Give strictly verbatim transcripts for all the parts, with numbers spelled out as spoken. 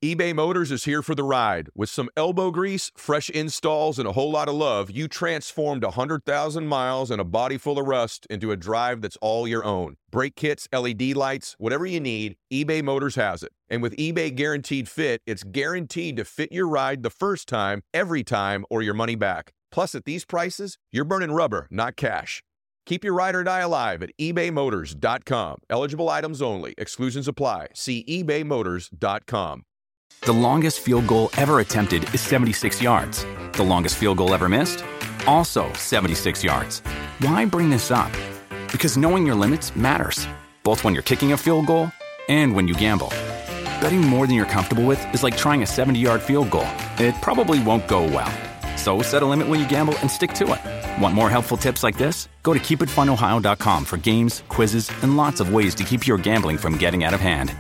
eBay Motors is here for the ride. With some elbow grease, fresh installs, and a whole lot of love, you transformed one hundred thousand miles and a body full of rust into a drive that's all your own. Brake kits, L E D lights, whatever you need, eBay Motors has it. And with eBay Guaranteed Fit, it's guaranteed to fit your ride the first time, every time, or your money back. Plus, at these prices, you're burning rubber, not cash. Keep your ride or die alive at ebay motors dot com. Eligible items only. Exclusions apply. See ebay motors dot com. The longest field goal ever attempted is seventy-six yards. The longest field goal ever missed? Also seventy-six yards. Why bring this up? Because knowing your limits matters, both when you're kicking a field goal and when you gamble. Betting more than you're comfortable with is like trying a seventy-yard field goal. It probably won't go well. So set a limit when you gamble and stick to it. Want more helpful tips like this? Go to keep it fun ohio dot com for games, quizzes, and lots of ways to keep your gambling from getting out of hand.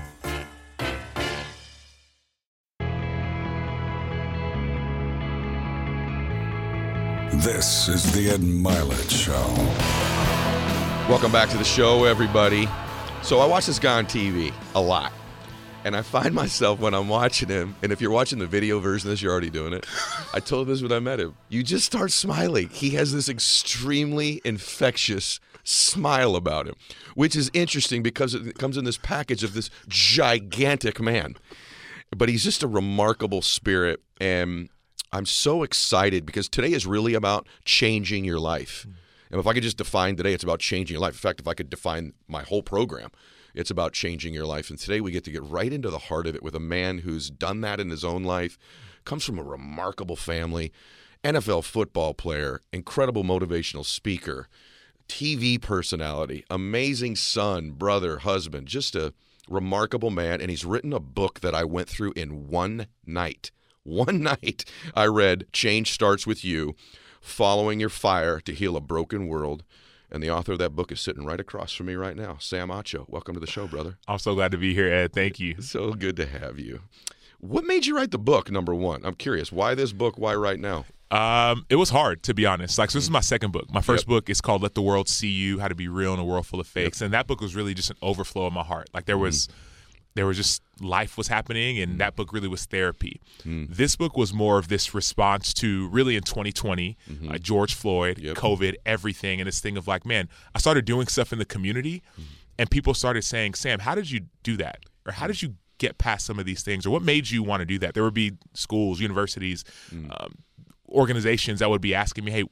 This is the Ed Milet Show. Welcome back to the show, everybody. So I watch this guy on T V a lot. And I find myself when I'm watching him, and if you're watching the video version of this, you're already doing it. I told this when I met him. You just start smiling. He has this extremely infectious smile about him, which is interesting because it comes in this package of this gigantic man. But he's just a remarkable spirit, and I'm so excited because today is really about changing your life. And if I could just define today, it's about changing your life. In fact, if I could define my whole program, it's about changing your life. And today we get to get right into the heart of it with a man who's done that in his own life, comes from a remarkable family, N F L football player, incredible motivational speaker, T V personality, amazing son, brother, husband, just a remarkable man. And he's written a book that I went through in one night. One night I read Change Starts With You, Following Your Fire to Heal a Broken World. And the author of that book is sitting right across from me right now, Sam Acho. Welcome to the show, brother. I'm so glad to be here, Ed. Thank you. So good to have you. What made you write the book, number one? I'm curious. Why this book? Why right now? Um, it was hard, to be honest. Like, so this is my second book. My first Yep. book is called Let the World See You, How to Be Real in a World Full of Fakes. Yep. And that book was really just an overflow of my heart. Like, there was... Mm. There was just life was happening, and that book really was therapy. Mm. This book was more of this response to really in twenty twenty, mm-hmm. uh, George Floyd, yep. COVID, everything, and this thing of like, man, I started doing stuff in the community, mm. and people started saying, Sam, how did you do that? Or how did you get past some of these things? Or what made you want to do that? There would be schools, universities, mm. um, organizations that would be asking me, hey,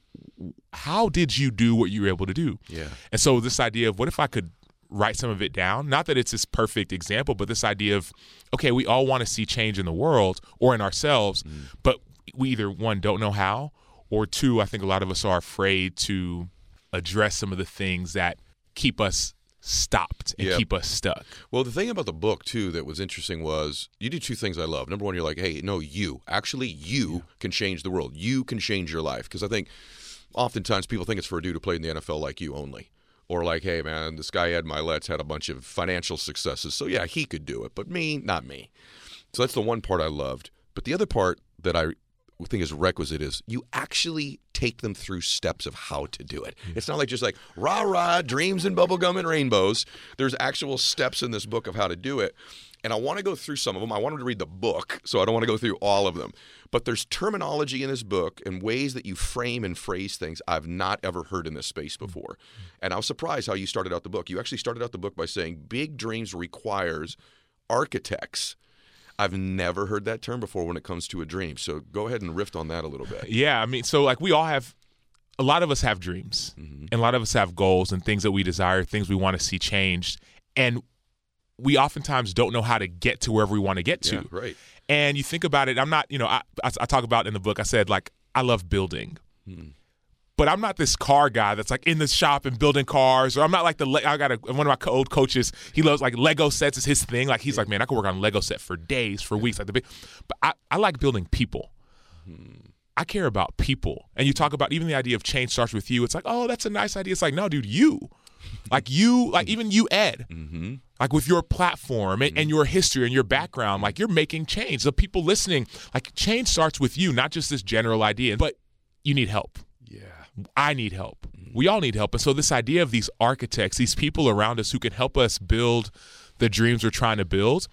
how did you do what you were able to do? Yeah. And so this idea of what if I could write some of it down. Not that it's this perfect example, but this idea of, okay, we all want to see change in the world or in ourselves, mm. but we either, one, don't know how, or two, I think a lot of us are afraid to address some of the things that keep us stopped and yep. keep us stuck. Well, the thing about the book, too, that was interesting was you do two things I love. Number one, you're like, hey, no, you. Actually, you yeah. can change the world. You can change your life. Because I think oftentimes people think it's for a dude who played in the N F L like you only. Or like, hey, man, this guy Ed Milet's had a bunch of financial successes, so yeah, he could do it, but me, not me. So that's the one part I loved. But the other part that I think is requisite is you actually take them through steps of how to do it. Mm-hmm. It's not like just like, rah-rah, dreams and bubblegum and rainbows. There's actual steps in this book of how to do it. And I want to go through some of them. I want them to read the book, so I don't want to go through all of them. But there's terminology in this book and ways that you frame and phrase things I've not ever heard in this space before. And I was surprised how you started out the book. You actually started out the book by saying big dreams requires architects. I've never heard that term before when it comes to a dream. So go ahead and riff on that a little bit. Yeah, I mean, so like we all have, a lot of us have dreams, mm-hmm. and a lot of us have goals and things that we desire, things we want to see changed. And we oftentimes don't know how to get to wherever we want to get to. Yeah, right. And you think about it, I'm not, you know, I, I, I talk about in the book, I said, like, I love building. Hmm. But I'm not this car guy that's like in the shop and building cars, or I'm not like the, I got a, one of my old coaches, he loves like Lego sets is his thing. Like he's yeah. like, man, I could work on a Lego set for days, for weeks. Like the big, but I, I like building people. Hmm. I care about people. And you talk about even the idea of change starts with you. It's like, oh, that's a nice idea. It's like, no, dude, you. Like you, like even you, Ed, mm-hmm. like with your platform and, mm-hmm. and your history and your background, like you're making change. The people listening, like change starts with you, not just this general idea, but you need help. Yeah. I need help. Mm-hmm. We all need help. And so this idea of these architects, these people around us who can help us build the dreams we're trying to build,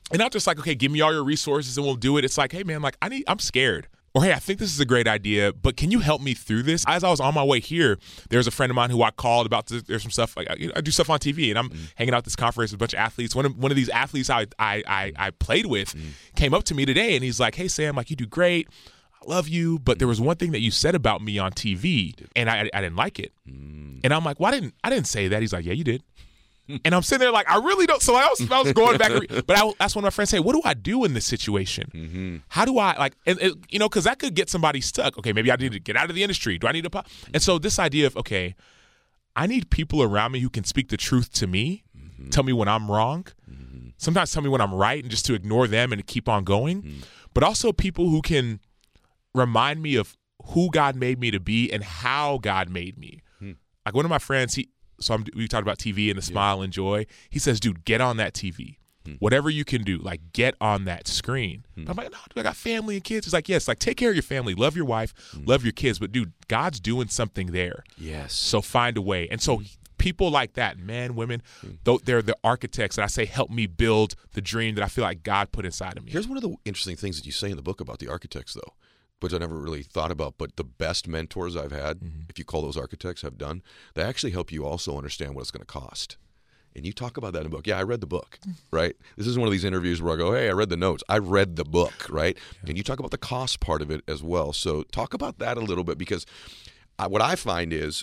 And not just like, okay, give me all your resources and we'll do it. It's like, hey, man, like I need, I'm scared. Or, hey, I think this is a great idea, but can you help me through this? As I was on my way here, there's a friend of mine who I called about this. There's some stuff, like I, I do stuff on T V, and I'm mm. hanging out at this conference with a bunch of athletes. One of, one of these athletes I, I, I, I played with mm. came up to me today, and he's like, hey, Sam, like you do great. I love you, but there was one thing that you said about me on T V, and I, I didn't like it. Mm. And I'm like, well, I didn't, I didn't say that. He's like, yeah, you did. And I'm sitting there like, I really don't. So I was, I was going back. But I asked one of my friends, hey, what do I do in this situation? Mm-hmm. How do I, like, and, and, you know, because that could get somebody stuck. Okay, maybe I need to get out of the industry. Do I need to pop? And so this idea of, okay, I need people around me who can speak the truth to me, mm-hmm. tell me when I'm wrong, mm-hmm. sometimes tell me when I'm right, and just to ignore them and to keep on going. Mm-hmm. But also people who can remind me of who God made me to be and how God made me. Mm-hmm. Like one of my friends, he, So I'm, we talked about T V and the smile yeah. and joy. He says, dude, get on that T V. Hmm. Whatever you can do, like get on that screen. Hmm. I'm like, no, dude, I got family and kids. He's like, yes, like take care of your family. Love your wife. Hmm. Love your kids. But, dude, God's doing something there. Yes. So find a way. And so people like that, men, women, hmm. though they're the architects that I say help me build the dream that I feel like God put inside of me. Here's one of the interesting things that you say in the book about the architects, though, which I never really thought about, but the best mentors I've had, mm-hmm. if you call those architects, have done, they actually help you also understand what it's going to cost. And you talk about that in the book. Yeah, I read the book, right? This is one of these interviews where I go, hey, I read the notes. I read the book, right? Yeah. And you talk about the cost part of it as well. So talk about that a little bit, because I, what I find is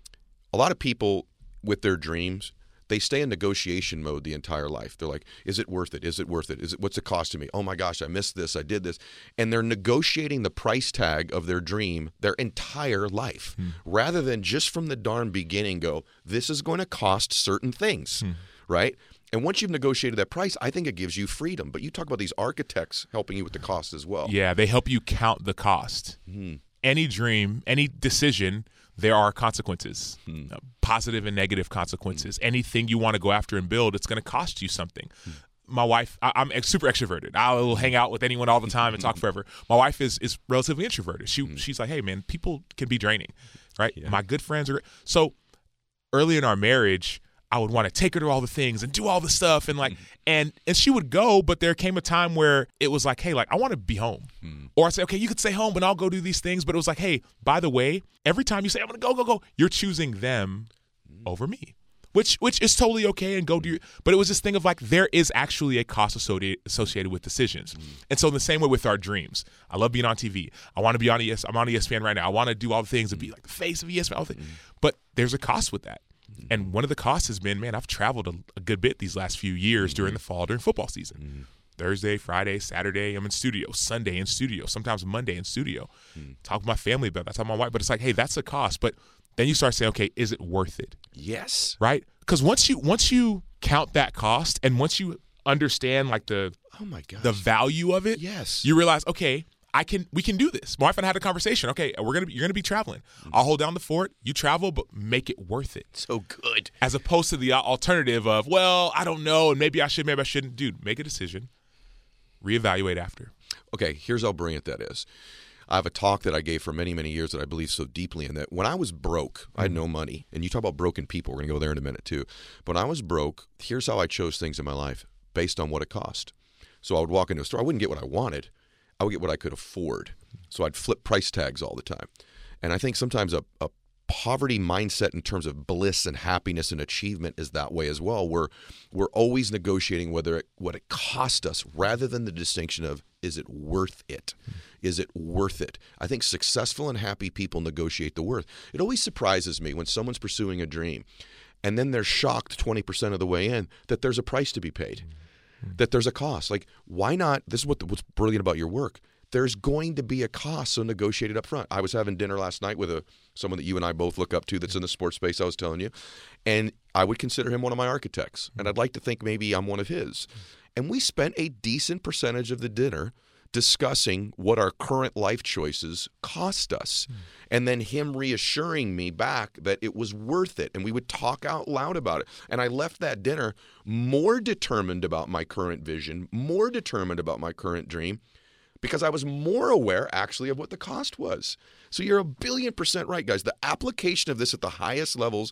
a lot of people with their dreams, they stay in negotiation mode the entire life. They're like, is it worth it? Is it worth it? Is it what's it cost to me? Oh my gosh, I missed this. I did this. And they're negotiating the price tag of their dream their entire life, hmm. rather than just from the darn beginning go, this is going to cost certain things, hmm. right? And once you've negotiated that price, I think it gives you freedom. But you talk about these architects helping you with the cost as well. Yeah, they help you count the cost. Hmm. Any dream, any decision, there are consequences, hmm. uh, positive and negative consequences. Hmm. Anything you want to go after and build, it's going to cost you something. Hmm. My wife, I, I'm ex- super extroverted. I'll hang out with anyone all the time and talk forever. My wife is is relatively introverted. She hmm. She's like, hey, man, people can be draining, right? Yeah. My good friends are. So early in our marriage, I would want to take her to all the things and do all the stuff. And like, mm. and, and she would go, but there came a time where it was like, hey, like, I want to be home. Mm. Or I'd say, okay, you could stay home, but I'll go do these things. But it was like, hey, by the way, every time you say, I'm going to go, go, go, you're choosing them mm. over me, which, which is totally okay. And go do your, but it was this thing of like, there is actually a cost associated, associated with decisions. Mm. And so in the same way with our dreams, I love being on T V. I want to be on E S, I'm on E S P N right now. I want to do all the things and be like the face of E S P N, all the things. Mm. But there's a cost with that. And one of the costs has been, man, I've traveled a, a good bit these last few years mm-hmm. during the fall, during football season. Mm-hmm. Thursday, Friday, Saturday, I'm in studio. Sunday in studio. Sometimes Monday in studio. Mm-hmm. Talk with my family about that. Talk with my wife. But it's like, hey, that's a cost. But then you start saying, okay, is it worth it? Yes. Right? Because once you once you count that cost and once you understand like the oh my gosh. the value of it, yes, you realize, okay, I can. We can do this. My wife and I had a conversation. Okay, we're gonna. Be, you're gonna be traveling. Mm-hmm. I'll hold down the fort. You travel, but make it worth it. So good. As opposed to the alternative of, well, I don't know, and maybe I should, maybe I shouldn't. Dude, make a decision. Reevaluate after. Okay, here's how brilliant that is. I have a talk that I gave for many, many years that I believe so deeply in, that when I was broke, mm-hmm. I had no money. And you talk about broken people. We're gonna go there in a minute too. But when I was broke, here's how I chose things in my life based on what it cost. So I would walk into a store. I wouldn't get what I wanted. I would get what I could afford. So I'd flip price tags all the time. And I think sometimes a, a poverty mindset in terms of bliss and happiness and achievement is that way as well, where we're always negotiating whether it, what it cost us rather than the distinction of, is it worth it? Is it worth it? I think successful and happy people negotiate the worth. It always surprises me when someone's pursuing a dream and then they're shocked twenty percent of the way in that there's a price to be paid. That there's a cost. Like, why not? This is what the, what's brilliant about your work. There's going to be a cost, so negotiate it up front. I was having dinner last night with a someone that you and I both look up to that's in the sports space, I was telling you, and I would consider him one of my architects, and I'd like to think maybe I'm one of his. And we spent a decent percentage of the dinner discussing what our current life choices cost us. Mm. And then him reassuring me back that it was worth it. And we would talk out loud about it. And I left that dinner more determined about my current vision, more determined about my current dream, because I was more aware actually of what the cost was. So you're a billion percent right, guys. The application of this at the highest levels,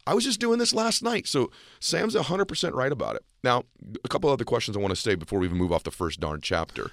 I was just doing this last night. So Sam's one hundred percent right about it. Now, a couple other questions I want to say before we even move off the first darn chapter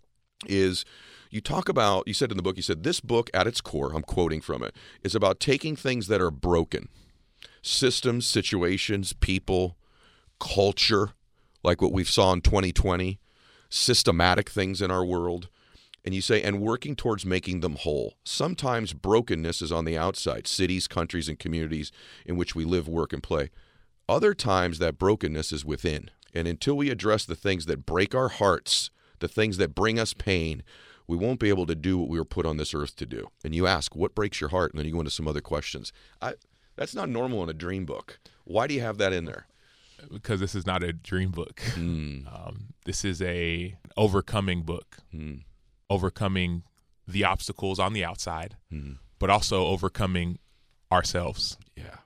is you talk about, you said in the book, you said this book at its core, I'm quoting from it, is about taking things that are broken, systems, situations, people, culture, like what we saw in twenty twenty, systematic things in our world, and you say, and working towards making them whole. Sometimes brokenness is on the outside, cities, countries, and communities in which we live, work, and play. Other times that brokenness is within. And until we address the things that break our hearts, the things that bring us pain, we won't be able to do what we were put on this earth to do. And you ask, what breaks your heart? And then you go into some other questions. I, that's not normal in a dream book. Why do you have that in there? Because this is not a dream book. Mm. Um, this is a overcoming book. Mm. Overcoming the obstacles on the outside, mm. but also overcoming ourselves. Yeah.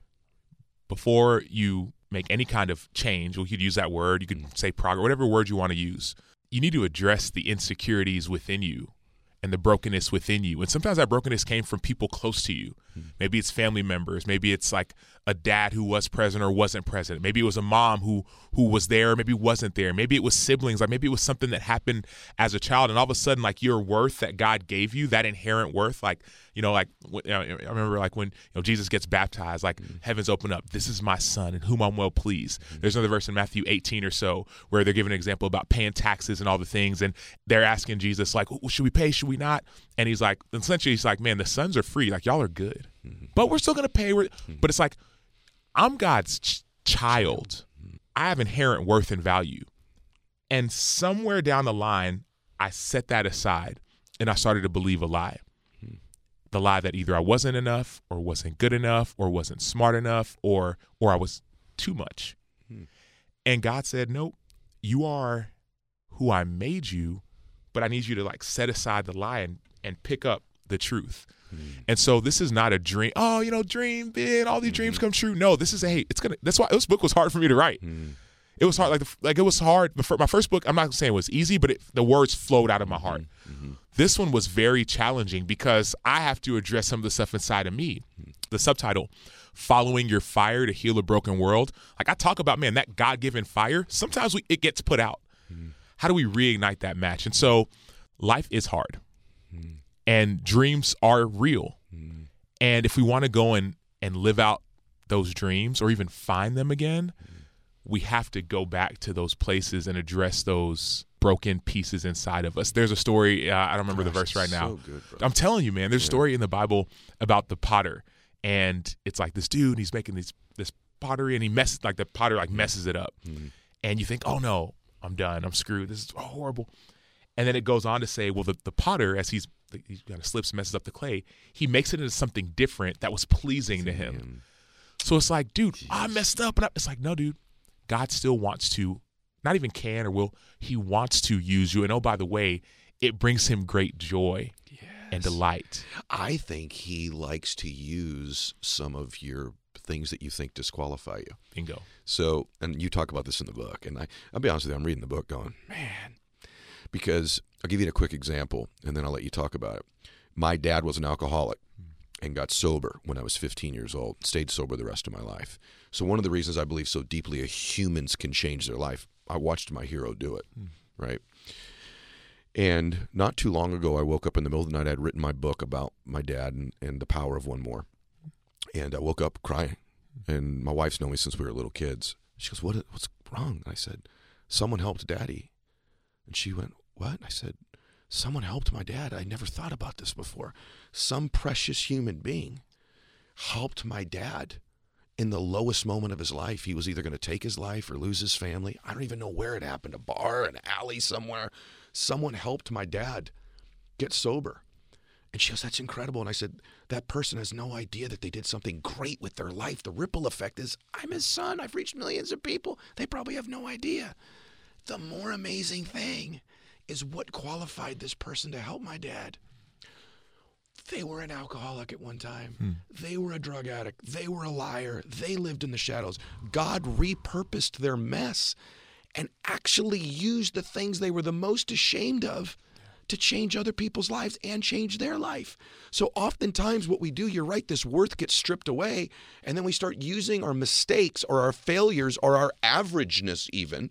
Before you make any kind of change, well, you could use that word, you could say progress, whatever word you want to use, you need to address the insecurities within you and the brokenness within you. And sometimes that brokenness came from people close to you. Mm. Maybe it's family members. Maybe it's like a dad who was present or wasn't present. Maybe it was a mom who who was there, maybe wasn't there. Maybe it was siblings. Like maybe it was something that happened as a child, and all of a sudden, like your worth that God gave you, that inherent worth, like, you know, like you know, I remember like when you know Jesus gets baptized, like mm. heavens open up. This is my son in whom I'm well pleased. Mm. There's another verse in Matthew eighteen or so where they're giving an example about paying taxes and all the things, and they're asking Jesus like, should we pay? Should we not? And he's like, essentially, he's like, man, the sons are free. Like y'all are good, mm-hmm. but we're still gonna pay. Mm-hmm. But it's like, I'm God's ch- child. I have inherent worth and value. And somewhere down the line, I set that aside and I started to believe a lie. Hmm. The lie that either I wasn't enough or wasn't good enough or wasn't smart enough or or I was too much. Hmm. And God said, nope, you are who I made you, but I need you to like set aside the lie and, and pick up the truth. Mm. And so this is not a dream. Oh, you know, dream big, all these mm-hmm. dreams come true. No, this is a, hey, it's going to, that's why this book was hard for me to write. Mm. It was hard. Like, the, like it was hard. My first book, I'm not saying it was easy, but it, the words flowed out of my heart. Mm-hmm. This one was very challenging because I have to address some of the stuff inside of me. Mm. The subtitle, Following Your Fire to Heal a Broken World. Like I talk about, man, that God-given fire, sometimes we, it gets put out. Mm. How do we reignite that match? And so life is hard. Mm. And dreams are real. Mm. And if we want to go and, and live out those dreams or even find them again, mm. we have to go back to those places and address those broken pieces inside of us. There's a story, uh, I don't remember Gosh, the verse right now. So good, I'm telling you, man, there's yeah. a story in the Bible about the potter. And it's like this dude, he's making these, this pottery and he messes, like the potter like messes it up. Mm. And you think, oh no, I'm done. I'm screwed. This is horrible. And then it goes on to say, well, the, the potter, as he's he kind of slips and messes up the clay, he makes it into something different that was pleasing to him. him. So it's like, dude, Jeez. I messed up. And I, it's like, no, dude, God still wants to, not even can or will, he wants to use you. And oh, by the way, it brings him great joy yes. and delight. I think he likes to use some of your things that you think disqualify you. Bingo. So, and you talk about this in the book. And I, I'll be honest with you, I'm reading the book going, man, because I'll give you a quick example, and then I'll let you talk about it. My dad was an alcoholic and got sober when I was fifteen years old, stayed sober the rest of my life. So one of the reasons I believe so deeply humans can change their life, I watched my hero do it, mm. right? And not too long ago, I woke up in the middle of the night. I'd written my book about my dad and, and the power of one more. And I woke up crying. And my wife's known me since we were little kids. She goes, what, what's wrong? And I said, someone helped Daddy. And she went, what? And I said, someone helped my dad. I never thought about this before. Some precious human being helped my dad in the lowest moment of his life. He was either going to take his life or lose his family. I don't even know where it happened, a bar, an alley somewhere. Someone helped my dad get sober. And she goes, that's incredible. And I said, that person has no idea that they did something great with their life. The ripple effect is, I'm his son. I've reached millions of people. They probably have no idea. The more amazing thing is what qualified this person to help my dad. They were an alcoholic at one time. Hmm. They were a drug addict. They were a liar. They lived in the shadows. God repurposed their mess and actually used the things they were the most ashamed of to change other people's lives and change their life. So oftentimes what we do, you're right, this worth gets stripped away, and then we start using our mistakes or our failures or our averageness even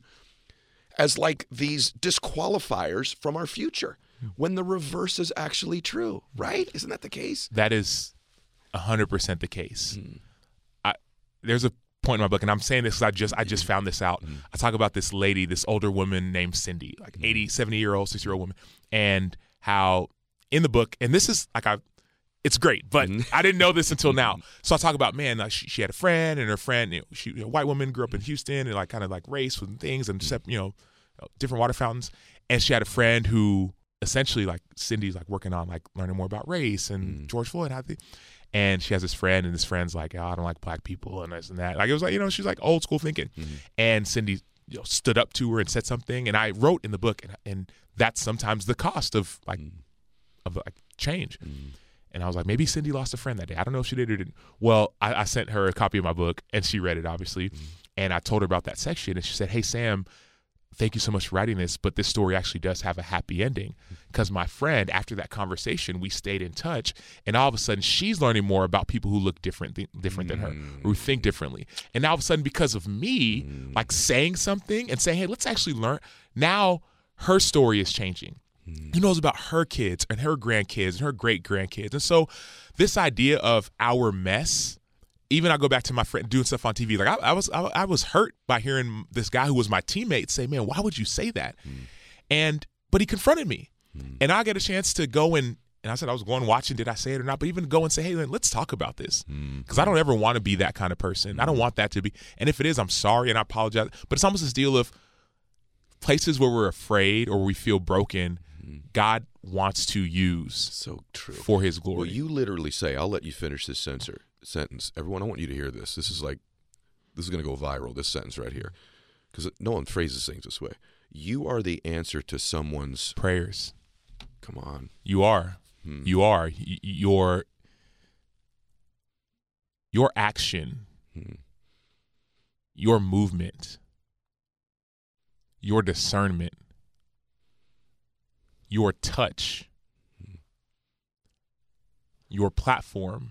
as like these disqualifiers from our future, when the reverse is actually true, right? Isn't that the case? That is one hundred percent the case. Mm. I, there's a point in my book, and I'm saying this because I just I just found this out. Mm. I talk about this lady, this older woman named Cindy, like mm. eighty, seventy-year-old, sixty-year-old woman, and how in the book, and this is like I, it's great, but mm. I didn't know this until now. So I talk about, man, like she, she had a friend, and her friend, you know, she, a white woman, grew up in Houston, and like kind of like race and things, and mm. you know, different water fountains, and she had a friend who essentially like Cindy's like working on like learning more about race and mm. George Floyd, how they, and she has this friend, and this friend's like, oh, I don't like black people and this and that. Like it was like, you know, she's like old school thinking. Mm-hmm. And Cindy, you know, stood up to her and said something. And I wrote in the book, and, and that's sometimes the cost of like mm. of like change. Mm. And I was like, maybe Cindy lost a friend that day. I don't know if she did or didn't. Well, I, I sent her a copy of my book, and she read it obviously. Mm. And I told her about that section, and she said, hey Sam, thank you so much for writing this, but this story actually does have a happy ending, because my friend, after that conversation, we stayed in touch, and all of a sudden she's learning more about people who look different th- different mm. than her, or who think differently. And all of a sudden, because of me, mm. like saying something and saying, hey, let's actually learn, now her story is changing. Mm. Who knows about her kids and her grandkids and her great-grandkids? And so this idea of our mess, even I go back to my friend doing stuff on T V. Like I, I was, I, I was hurt by hearing this guy who was my teammate say, "Man, why would you say that?" Mm. And but he confronted me, mm. and I get a chance to go and and I said I was going watching. Did I say it or not? But even go and say, "Hey, let's talk about this," because mm. I don't ever want to be that kind of person. Mm. I don't want that to be. And if it is, I'm sorry and I apologize. But it's almost this deal of places where we're afraid or we feel broken. Mm. God wants to use so true for His glory. Well, you literally say, "I'll let you finish this censor." sentence. Everyone, I want you to hear this. This is like, this is going to go viral, this sentence right here, because no one phrases things this way. You are the answer to someone's prayers. Come on. You are. Hmm. You are. Y- your, your action, hmm. your movement, your discernment, your touch, hmm. your platform,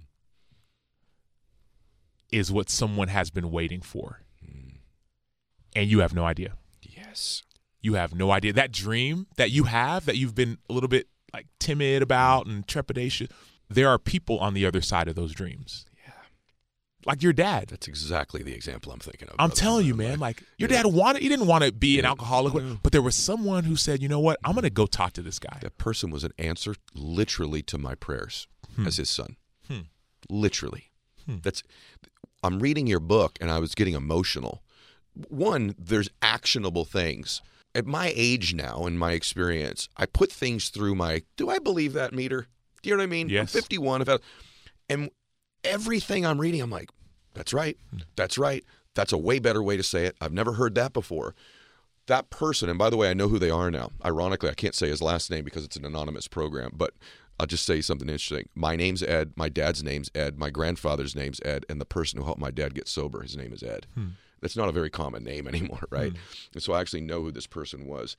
is what someone has been waiting for. Mm. And you have no idea. Yes. You have no idea. That dream that you have, that you've been a little bit like timid about and trepidation, there are people on the other side of those dreams. Yeah. Like your dad. That's exactly the example I'm thinking of. I'm telling you, man, like your yeah. dad wanted, he didn't want to be yeah. an alcoholic, yeah. but there was someone who said, you know what, I'm going to go talk to this guy. That person was an answer literally to my prayers hmm. as his son. Hmm. Literally. Hmm. That's, I'm reading your book and I was getting emotional. One, there's actionable things. At my age now, in my experience, I put things through my, do I believe that meter? Do you know what I mean? Yes. I'm fifty-one. If I, and everything I'm reading, I'm like, that's right. That's right. That's a way better way to say it. I've never heard that before. That person, and by the way, I know who they are now. Ironically, I can't say his last name because it's an anonymous program, but I'll just say something interesting. My name's Ed. My dad's name's Ed. My grandfather's name's Ed. And the person who helped my dad get sober, his name is Ed. Hmm. That's not a very common name anymore, right? Hmm. And so I actually know who this person was.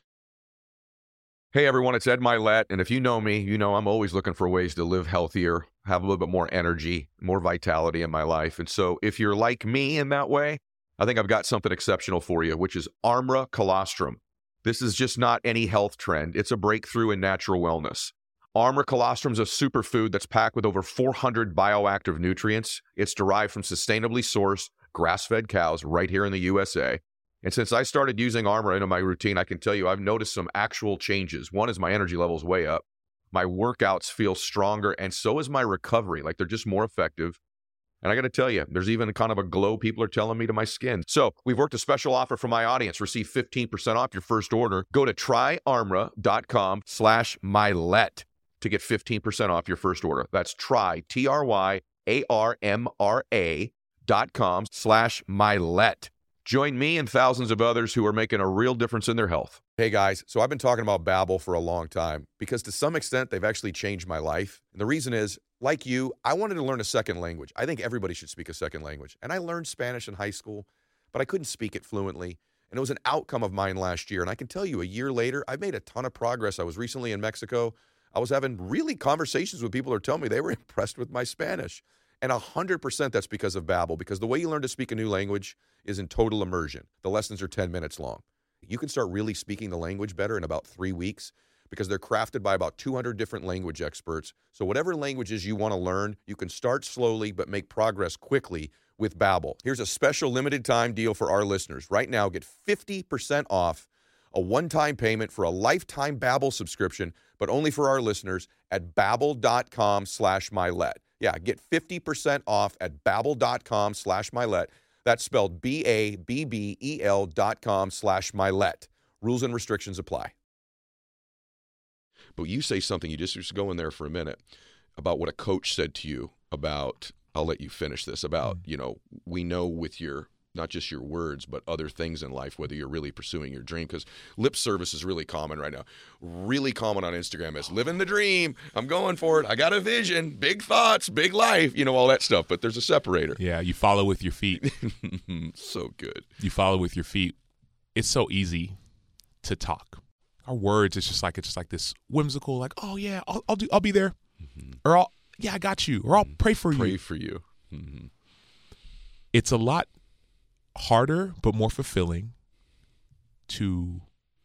Hey, everyone, it's Ed Mylett. And if you know me, you know I'm always looking for ways to live healthier, have a little bit more energy, more vitality in my life. And so if you're like me in that way, I think I've got something exceptional for you, which is Armra Colostrum. This is just not any health trend. It's a breakthrough in natural wellness. Armra Colostrum is a superfood that's packed with over four hundred bioactive nutrients. It's derived from sustainably sourced, grass-fed cows right here in the U S A. And since I started using Armra into my routine, I can tell you I've noticed some actual changes. One is my energy level's way up. My workouts feel stronger, and so is my recovery. Like, they're just more effective. And I got to tell you, there's even kind of a glow people are telling me to my skin. So we've worked a special offer for my audience. Receive fifteen percent off your first order. Go to tryarmra.com slash Mylett to get fifteen percent off your first order. That's try, T R Y A R M R A dot com slash Mylett. Join me and thousands of others who are making a real difference in their health. Hey guys, so I've been talking about Babbel for a long time because to some extent they've actually changed my life. And the reason is, like you, I wanted to learn a second language. I think everybody should speak a second language. And I learned Spanish in high school, but I couldn't speak it fluently. And it was an outcome of mine last year. And I can tell you, a year later, I made a ton of progress. I was recently in Mexico. I was having really conversations with people who are telling me they were impressed with my Spanish. And one hundred percent that's because of Babbel, because the way you learn to speak a new language is in total immersion. The lessons are ten minutes long. You can start really speaking the language better in about three weeks because they're crafted by about two hundred different language experts. So whatever languages you want to learn, you can start slowly but make progress quickly with Babbel. Here's a special limited time deal for our listeners. Right now, get fifty percent off a one-time payment for a lifetime Babbel subscription, but only for our listeners at babbel.com slash Milet. Yeah, get fifty percent off at babbel.com slash Milet. That's spelled B A B B E L dot com slash Milet. Rules and restrictions apply. But you say something, you just, just go in there for a minute, about what a coach said to you about, I'll let you finish this, about, you know, we know with your, not just your words, but other things in life, whether you're really pursuing your dream, because lip service is really common right now. Really common on Instagram is living the dream. I'm going for it. I got a vision, big thoughts, big life, you know, all that stuff. But there's a separator. Yeah, you follow with your feet. So good. You follow with your feet. It's so easy to talk. Our words, it's just like it's just like this whimsical, like, oh yeah, I'll, I'll do, I'll be there, mm-hmm. or I'll, yeah, I got you, or I'll pray for pray you. Pray for you. Mm-hmm. It's a lot harder, but more fulfilling to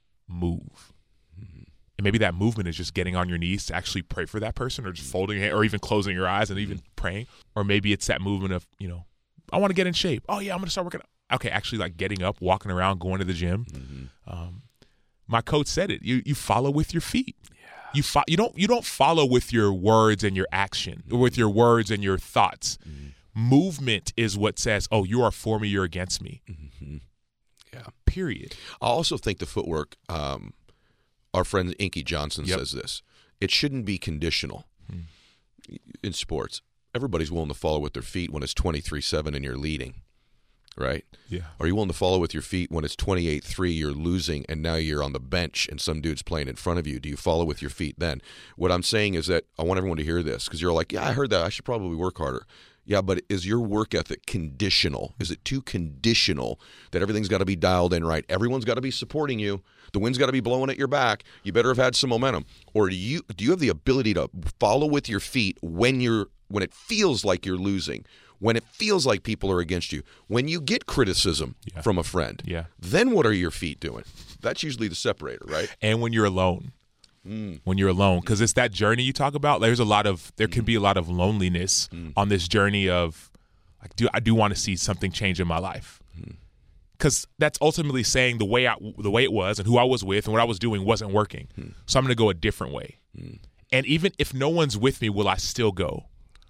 move. Mm-hmm. And maybe that movement is just getting on your knees to actually pray for that person, or just folding it, or even closing your eyes and even mm-hmm. praying. Or maybe it's that movement of, you know, I want to get in shape. Oh yeah, I'm going to start working out. Okay, actually like getting up, walking around, going to the gym. Mm-hmm. Um, my coach said it. You you follow with your feet. Yeah. You fo- you don't you don't follow with your words and your action, or with your words and your thoughts. Mm-hmm. Movement is what says, oh, you are for me, you're against me. Mm-hmm. Yeah. Period. I also think the footwork, um, our friend Inky Johnson yep. says this, it shouldn't be conditional hmm. in sports. Everybody's willing to follow with their feet when it's twenty-three seven and you're leading, right? Yeah. Are you willing to follow with your feet when it's twenty-eight three, you're losing, and now you're on the bench and some dude's playing in front of you? Do you follow with your feet then? What I'm saying is that I want everyone to hear this, because you're like, yeah, I heard that. I should probably work harder. Yeah, but is your work ethic conditional? Is it too conditional that everything's got to be dialed in right? Everyone's got to be supporting you. The wind's got to be blowing at your back. You better have had some momentum. Or do you do you have the ability to follow with your feet when you're when it feels like you're losing, when it feels like people are against you, when you get criticism yeah. from a friend? Yeah. Then what are your feet doing? That's usually the separator, right? And when you're alone. Mm. When you're alone, because it's that journey you talk about. There's a lot of there can be a lot of loneliness mm. on this journey of like, do I do want to see something change in my life? Because mm. that's ultimately saying the way I, the way it was and who I was with and what I was doing wasn't working. Mm. So I'm going to go a different way. Mm. And even if no one's with me, will I still go?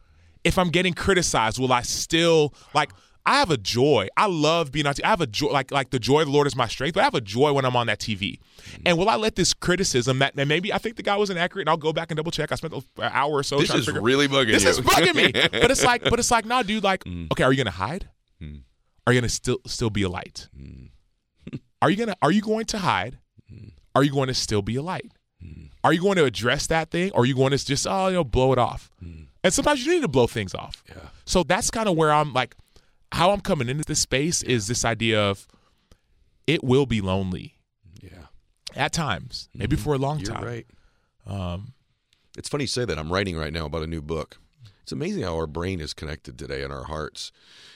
If I'm getting criticized, will I still like? I have a joy. I love being on T V. I have a joy, like like the joy of the Lord is my strength, but I have a joy when I'm on that T V. Mm-hmm. And will I let this criticism that and maybe I think the guy was inaccurate, and I'll go back and double check. I spent an hour or so. This trying is to figure, really bugging this you. This is bugging me. But it's like, but it's like, nah, dude. Like, mm. okay, are you gonna hide? Mm. Are you gonna still still be a light? Mm. Are you gonna Are you going to hide? Mm. Are you going to still be a light? Mm. Are you going to address that thing, or are you going to just oh you know blow it off? Mm. And sometimes you need to blow things off. Yeah. So that's kind of where I'm like. How I'm coming into this space is this idea of it will be lonely. Yeah. At times, maybe mm-hmm. for a long You're time. Right. Um, it's funny you say that. I'm writing right now about a new book. It's amazing how our brain is connected today and our hearts.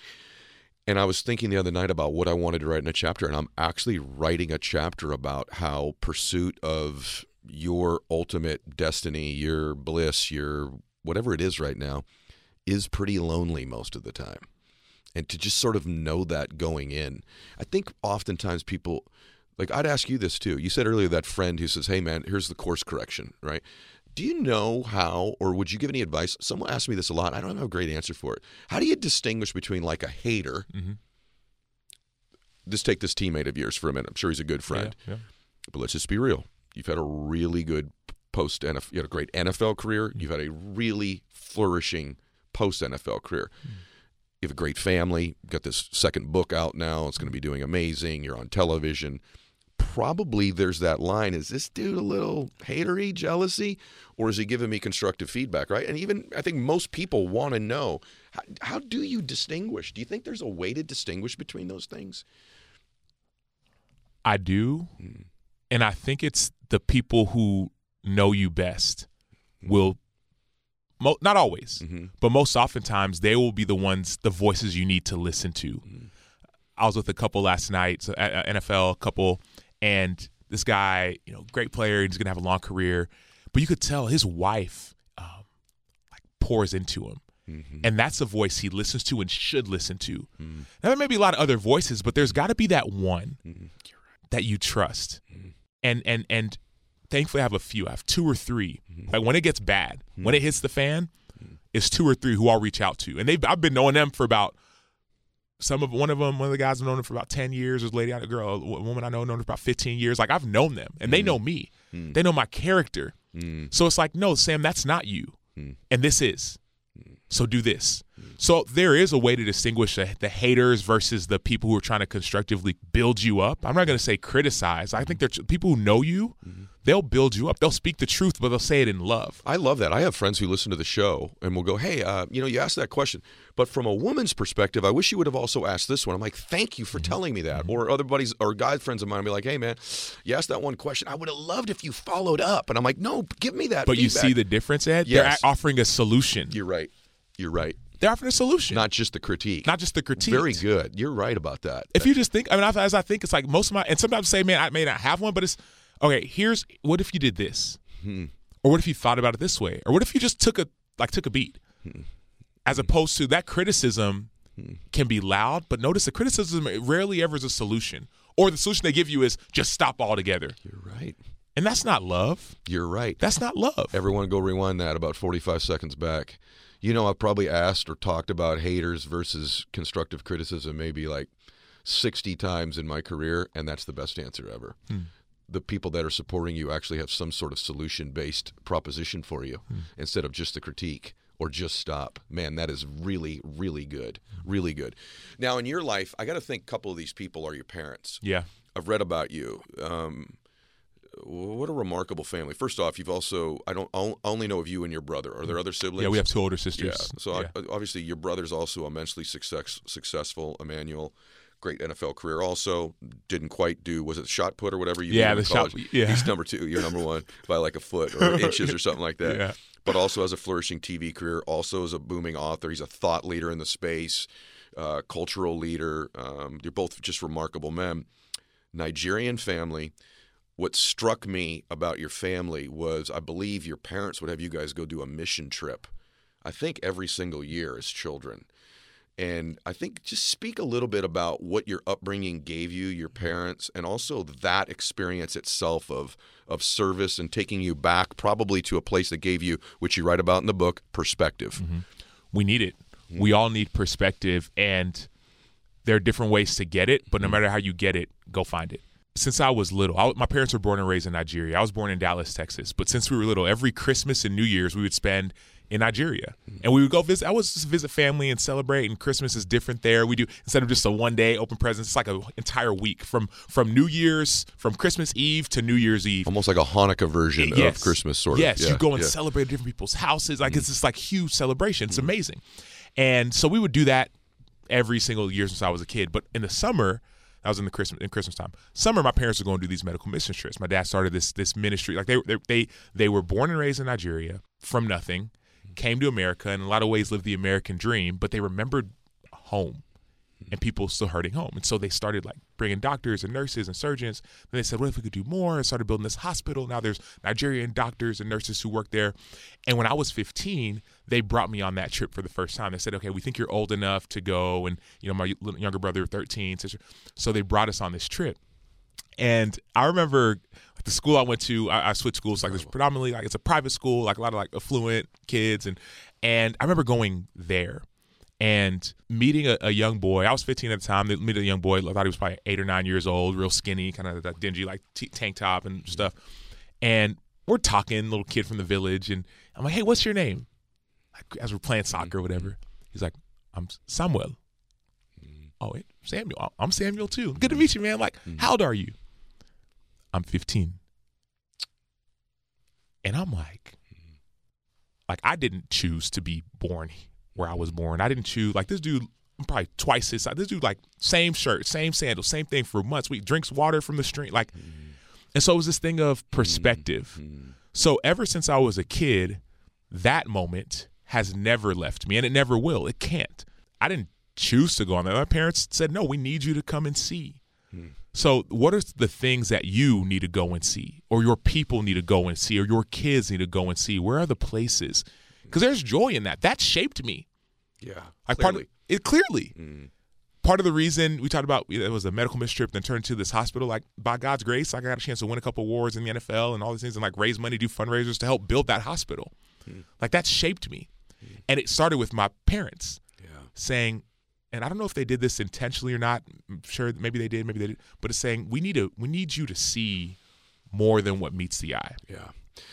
And I was thinking the other night about what I wanted to write in a chapter, and I'm actually writing a chapter about how pursuit of your ultimate destiny, your bliss, your whatever it is right now, is pretty lonely most of the time. And to just sort of know that going in. I think oftentimes people, like I'd ask you this too. You said earlier that friend who says, hey man, here's the course correction, right? Do you know how, or would you give any advice? Someone asked me this a lot. I don't have a great answer for it. How do you distinguish between like a hater? Mm-hmm. Just take this teammate of yours for a minute. I'm sure he's a good friend. Yeah, yeah. But let's just be real. You've had a really good post-N F L, you had a great N F L career. Mm-hmm. You've had a really flourishing post-N F L career. Mm-hmm. You have a great family. You've got this second book out now. It's going to be doing amazing. You're on television. Probably there's that line, is this dude a little hatery, jealousy, or is he giving me constructive feedback, right? And even I think most people want to know, how, how do you distinguish? Do you think there's a way to distinguish between those things? I do, mm. and I think it's the people who know you best will, mo- not always, mm-hmm. but most oftentimes they will be the ones, the voices you need to listen to. Mm. I was with a couple last night, so a N F L couple, and this guy, you know, great player, he's gonna have a long career, but you could tell his wife um, like pours into him. Mm-hmm. And that's a voice he listens to and should listen to. Mm-hmm. Now, there may be a lot of other voices, but there's got to be that one mm-hmm. that you trust. Mm-hmm. And and and thankfully, I have a few. I have two or three. Mm-hmm. Like when it gets bad, mm-hmm. when it hits the fan, mm-hmm. it's two or three who I'll reach out to. And they've I've been knowing them for about some of one of them. One of the guys I've known them for about ten years. There's a lady, a girl, a woman I know, known her for about fifteen years. Like I've known them, and mm-hmm. they know me. Mm-hmm. They know my character. Mm-hmm. So it's like, no, Sam, that's not you, mm-hmm. and this is. So do this. So there is a way to distinguish the, the haters versus the people who are trying to constructively build you up. I'm not going to say criticize. I think they're people who know you, mm-hmm. they'll build you up. They'll speak the truth, but they'll say it in love. I love that. I have friends who listen to the show and will go, hey, uh, you know, you asked that question. But from a woman's perspective, I wish you would have also asked this one. I'm like, thank you for mm-hmm. telling me that. Mm-hmm. Or other buddies or guy friends of mine will be like, hey, man, you asked that one question. I would have loved if you followed up. And I'm like, no, give me that But feedback. You see the difference, Ed? Yes. They're offering a solution. You're right. You're right. They're offering a solution. Not just the critique. Not just the critique. Very good. You're right about that. If you just think, I mean, as I think, it's like most of my, and sometimes say, man, I may not have one, but it's, okay, here's, what if you did this? Hmm. Or what if you thought about it this way? Or what if you just took a, like took a beat? Hmm. As opposed to that criticism hmm. can be loud, but notice the criticism rarely ever is a solution. Or the solution they give you is just stop altogether. You're right. And that's not love. You're right. That's not love. Everyone go rewind that about forty-five seconds back. You know, I've probably asked or talked about haters versus constructive criticism maybe like sixty times in my career, and that's the best answer ever. Hmm. The people that are supporting you actually have some sort of solution-based proposition for you hmm. instead of just the critique or just stop. Man, that is really, really good. Really good. Now, in your life, I got to think a couple of these people are your parents. Yeah. I've read about you. Um, what a remarkable family. First off, you've also, I don't I only know of you and your brother. Are there other siblings? Yeah, we have two older sisters. Yeah. So yeah. I, obviously your brother's also immensely success, successful, Emmanuel. Great N F L career also. Didn't quite do, was it shot put or whatever you yeah, did in the college? Shot, yeah. He's number two. You're number one by like a foot or inches or something like that. Yeah. But also has a flourishing T V career, also as a booming author. He's a thought leader in the space, uh, cultural leader. Um, they're both just remarkable men. Nigerian family. What struck me about your family was I believe your parents would have you guys go do a mission trip, I think every single year as children. And I think just speak a little bit about what your upbringing gave you, your parents, and also that experience itself of of service and taking you back probably to a place that gave you, which you write about in the book, perspective. Mm-hmm. We need it. Mm-hmm. We all need perspective, and there are different ways to get it, but no matter how you get it, go find it. Since I was little, I, my parents were born and raised in Nigeria. I was born in Dallas, Texas. But since we were little, every Christmas and New Year's we would spend in Nigeria. And we would go visit. I was just visit family and celebrate, and Christmas is different there. We do, instead of just a one-day open presents, it's like an entire week from from New Year's, from Christmas Eve to New Year's Eve. Almost like a Hanukkah version yes. of Christmas, sort of. Yes, yeah. you go and yeah. celebrate at different people's houses. Like, mm. it's this like huge celebration. It's mm. amazing. And so we would do that every single year since I was a kid. But in the summer, I was in the Christmas in Christmas time. Summer, my parents were going to do these medical mission trips. My dad started this this ministry. Like they they they, they were born and raised in Nigeria from nothing, came to America, and in a lot of ways lived the American dream. But they remembered home, and people still hurting home. And so they started like bringing doctors and nurses and surgeons. Then they said, what if we could do more? And started building this hospital. Now there's Nigerian doctors and nurses who work there. And when I was fifteen, they brought me on that trip for the first time. They said, okay, we think you're old enough to go. And, you know, my younger brother, thirteen, sister. So they brought us on this trip. And I remember like, the school I went to, I, I switched schools. Like, it's predominantly, like, it's a private school, like a lot of, like, affluent kids. And, and I remember going there and meeting a, a young boy. I was fifteen at the time. They meet a young boy. I thought he was probably eight or nine years old, real skinny, kind of that dingy, like, t- tank top and stuff. And we're talking, little kid from the village. And I'm like, hey, what's your name? Like, as we're playing soccer or whatever. He's like, I'm Samuel. Mm-hmm. Oh, wait, Samuel. I'm Samuel, too. Good to meet you, man. Like, mm-hmm. How old are you? I'm fifteen. And I'm like, like, I didn't choose to be born where I was born. I didn't choose, like, this dude, probably twice his size. This dude like same shirt, same sandals, same thing for months. We drinks water from the stream, like, mm. and so it was this thing of perspective. Mm. So ever since I was a kid, that moment has never left me, and it never will. It can't. I didn't choose to go on there. My parents said, no, we need you to come and see. Hmm. So what are the things that you need to go and see, or your people need to go and see, or your kids need to go and see? Where are the places? Because there's joy in that. That shaped me. Yeah, like clearly. Part of, it clearly. Mm. Part of the reason we talked about, it was a medical mistrip, then turned into this hospital. Like, by God's grace, I got a chance to win a couple awards in the N F L and all these things, and like raise money, do fundraisers to help build that hospital. Hmm. Like, that shaped me. Hmm. And it started with my parents yeah. saying, and I don't know if they did this intentionally or not. I'm sure maybe they did, maybe they did. But it's saying we need to we need you to see more than what meets the eye. Yeah.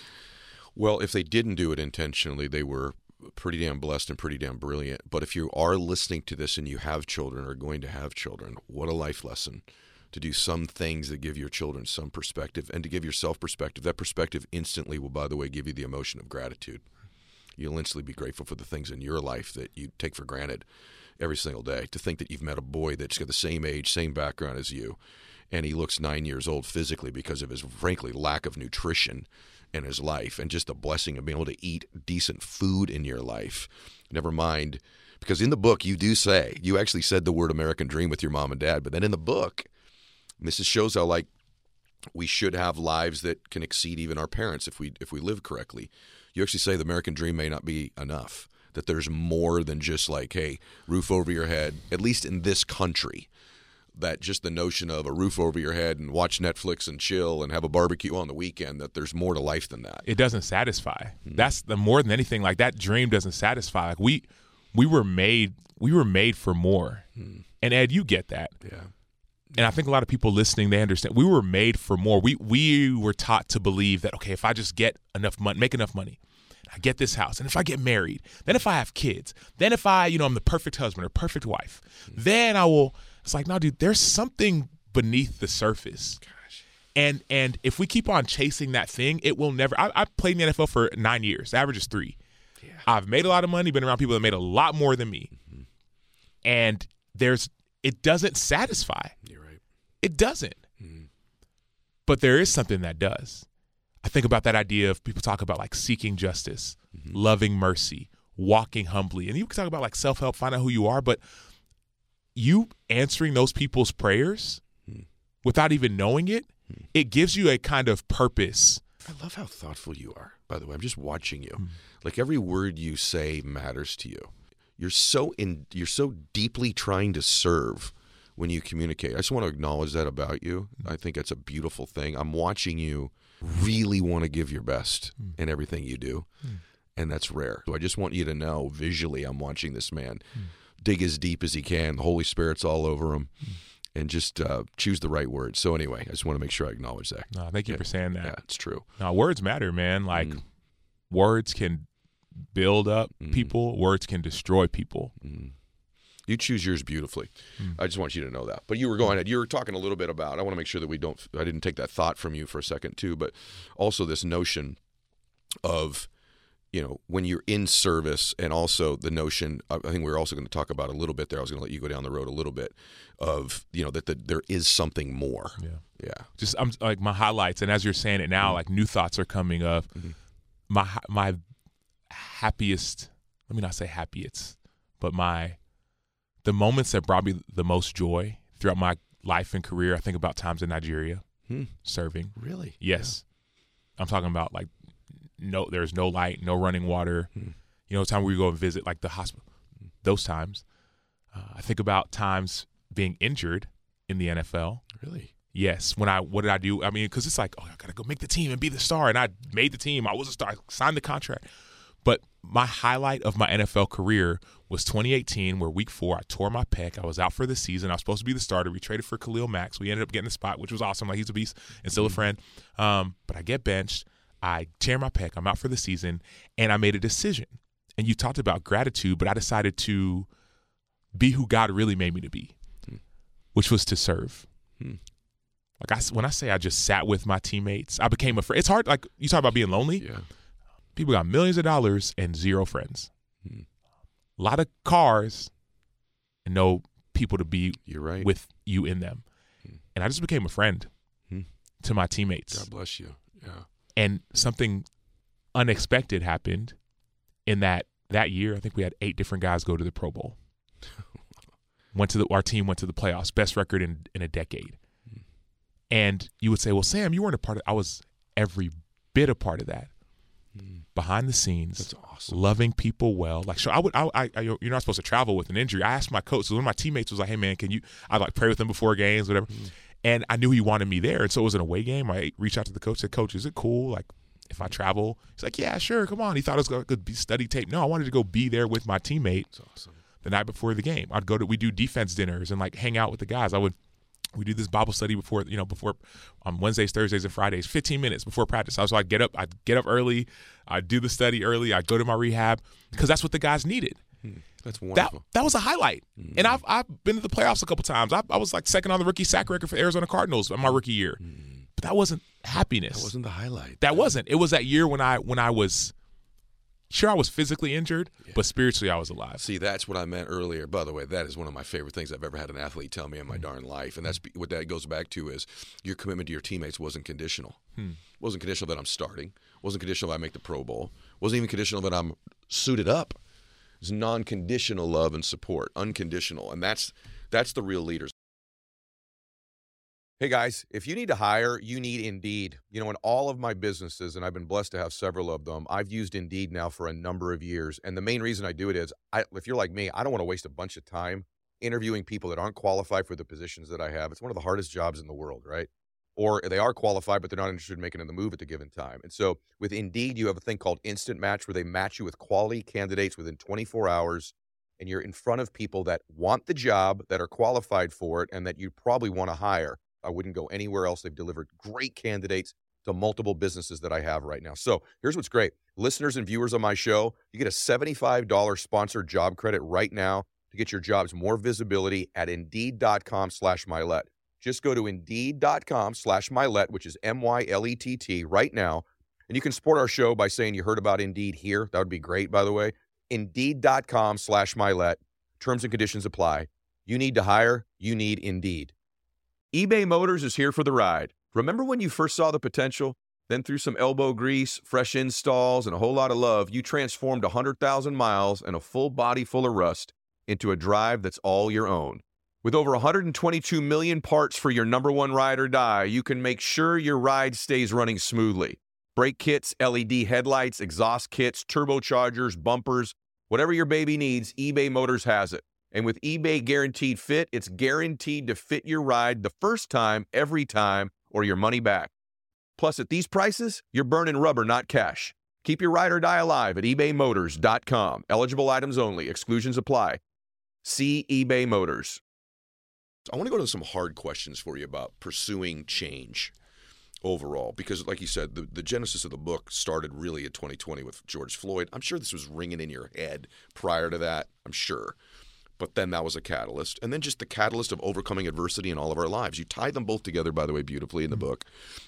Well, if they didn't do it intentionally, they were pretty damn blessed and pretty damn brilliant. But if you are listening to this and you have children or are going to have children, what a life lesson to do some things that give your children some perspective and to give yourself perspective. That perspective instantly will, by the way, give you the emotion of gratitude. You'll instantly be grateful for the things in your life that you take for granted every single day. To think that you've met a boy that's got the same age, same background as you, and he looks nine years old physically because of his, frankly, lack of nutrition in his life, and just the blessing of being able to eat decent food in your life. Never mind, because in the book you do say, you actually said the word American dream with your mom and dad, but then in the book, and this shows how like we should have lives that can exceed even our parents if we if we live correctly. You actually say the American dream may not be enough, that there's more than just like, hey, roof over your head, at least in this country, that just the notion of a roof over your head and watch Netflix and chill and have a barbecue on the weekend, that there's more to life than that. It doesn't satisfy. Mm-hmm. That's the more than anything, like that dream doesn't satisfy. Like we we were made we were made for more. Mm-hmm. And Ed, you get that. Yeah. And I think a lot of people listening, they understand we were made for more. We we were taught to believe that, okay, if I just get enough money, make enough money, I get this house, and if I get married, then if I have kids, then if I, you know, I'm the perfect husband or perfect wife, mm-hmm. then I will. It's like, no, dude, there's something beneath the surface. Gosh. And and if we keep on chasing that thing, it will never. I, I played in the N F L for nine years. The average is three. Yeah. I've made a lot of money, been around people that made a lot more than me. Mm-hmm. And there's, it doesn't satisfy. You're right. It doesn't. Mm-hmm. But there is something that does. I think about that idea of people talk about like seeking justice, mm-hmm. loving mercy, walking humbly. And you can talk about like self-help, find out who you are, but you answering those people's prayers hmm. without even knowing it, hmm. it gives you a kind of purpose. I love how thoughtful you are, by the way. I'm just watching you. Hmm. Like every word you say matters to you. You're so in. You're so deeply trying to serve when you communicate. I just want to acknowledge that about you. Hmm. I think that's a beautiful thing. I'm watching you really want to give your best hmm. in everything you do, hmm. and that's rare. So I just want you to know visually I'm watching this man hmm. dig as deep as he can. The Holy Spirit's all over him, mm. and just uh, choose the right words. So anyway, I just want to make sure I acknowledge that. No, thank you yeah. for saying that. Yeah, it's true. No, words matter, man. Like mm. words can build up mm. people. Words can destroy people. Mm. You choose yours beautifully. Mm. I just want you to know that. But you were going ahead. You were talking a little bit about, I want to make sure that we don't, I didn't take that thought from you for a second too, but also this notion of, you know, when you're in service, and also the notion, I think we we're also going to talk about a little bit there. I was going to let you go down the road a little bit of, you know, that the, there is something more. Yeah. Yeah. Just I'm like my highlights. And as you're saying it now, mm-hmm. like new thoughts are coming of mm-hmm. my, my happiest, let me not say happiest, but my, the moments that brought me the most joy throughout my life and career. I think about times in Nigeria hmm. serving. Really? Yes. Yeah. I'm talking about like, no, there's no light, no running water. Hmm. You know, time we go and visit like the hospital, those times. Uh, I think about times being injured in the N F L. Really? Yes. When I, what did I do? I mean, because it's like, oh, I got to go make the team and be the star. And I made the team. I was a star. I signed the contract. But my highlight of my N F L career was twenty eighteen, where week four, I tore my pec. I was out for the season. I was supposed to be the starter. We traded for Khalil Mack. We ended up getting the spot, which was awesome. Like, he's a beast and still a friend. Um, but I get benched. I tear my pec. I'm out for the season. And I made a decision. And you talked about gratitude, but I decided to be who God really made me to be, hmm. which was to serve. Hmm. Like I, when I say I just sat with my teammates, I became a friend. It's hard. Like, you talk about being lonely. Yeah. People got millions of dollars and zero friends. Hmm. A lot of cars, and know people to be You're right. with you in them. Hmm. And I just became a friend hmm. to my teammates. God bless you. Yeah. And something unexpected happened in that that year. I think we had eight different guys go to the Pro Bowl. Went to the our team went to the playoffs, best record in in a decade. Hmm. And you would say, well, Sam, you weren't a part of I was every bit a part of that. Hmm. Behind the scenes. That's awesome. Loving people well. Like, so I would, I, I, I, you're not supposed to travel with an injury. I asked my coach, so one of my teammates was like, hey man, can you, I'd like pray with him before games, whatever. Hmm. And I knew he wanted me there. And so it was an away game. I reached out to the coach, said, Coach, is it cool? Like, if I travel? He's like, yeah, sure, come on. He thought it was going to be study tape. No, I wanted to go be there with my teammate. That's awesome. The night before the game. I'd go to, we do defense dinners and like hang out with the guys. I would, we do this Bible study before, you know, before on um, Wednesdays, Thursdays, and Fridays, fifteen minutes before practice. So I'd get up, I'd get up early, I'd do the study early, I'd go to my rehab because that's what the guys needed. Hmm. That's wonderful. That, that was a highlight. Mm. And I've I've been to the playoffs a couple times. I, I was like second on the rookie sack record for Arizona Cardinals in my rookie year. Mm. But that wasn't happiness. That wasn't the highlight. That wasn't. It was that year when I when I was sure I was physically injured, yeah. but spiritually I was alive. See, that's what I meant earlier. By the way, that is one of my favorite things I've ever had an athlete tell me in my mm. darn life. And that's what that goes back to is your commitment to your teammates wasn't conditional. Hmm. Wasn't conditional that I'm starting. Wasn't conditional that I make the Pro Bowl. Wasn't even conditional that I'm suited up. It's non-conditional love and support, unconditional. And that's that's the real leaders. Hey, guys, if you need to hire, you need Indeed. You know, in all of my businesses, and I've been blessed to have several of them, I've used Indeed now for a number of years. And the main reason I do it is, I, if you're like me, I don't want to waste a bunch of time interviewing people that aren't qualified for the positions that I have. It's one of the hardest jobs in the world, right? Or they are qualified, but they're not interested in making the move at the given time. And so with Indeed, you have a thing called Instant Match where they match you with quality candidates within twenty-four hours, and you're in front of people that want the job, that are qualified for it, and that you probably want to hire. I wouldn't go anywhere else. They've delivered great candidates to multiple businesses that I have right now. So here's what's great. Listeners and viewers on my show, you get a seventy-five dollars sponsored job credit right now to get your jobs more visibility at Indeed.com slash Mylett. Just go to Indeed.com slash Mylett, which is M Y L E T T, right now. And you can support our show by saying you heard about Indeed here. That would be great, by the way. Indeed.com slash Mylett. Terms and conditions apply. You need to hire. You need Indeed. eBay Motors is here for the ride. Remember when you first saw the potential? Then through some elbow grease, fresh installs, and a whole lot of love, you transformed one hundred thousand miles and a full body full of rust into a drive that's all your own. With over one hundred twenty-two million parts for your number one ride or die, you can make sure your ride stays running smoothly. Brake kits, L E D headlights, exhaust kits, turbochargers, bumpers, whatever your baby needs, eBay Motors has it. And with eBay Guaranteed Fit, it's guaranteed to fit your ride the first time, every time, or your money back. Plus, at these prices, you're burning rubber, not cash. Keep your ride or die alive at ebay motors dot com. Eligible items only. Exclusions apply. See eBay Motors. I want to go to some hard questions for you about pursuing change overall, because like you said, the, the genesis of the book started really in twenty twenty with George Floyd. I'm sure this was ringing in your head prior to that, I'm sure. But then that was a catalyst. And then just the catalyst of overcoming adversity in all of our lives. You tied them both together, by the way, beautifully in the book.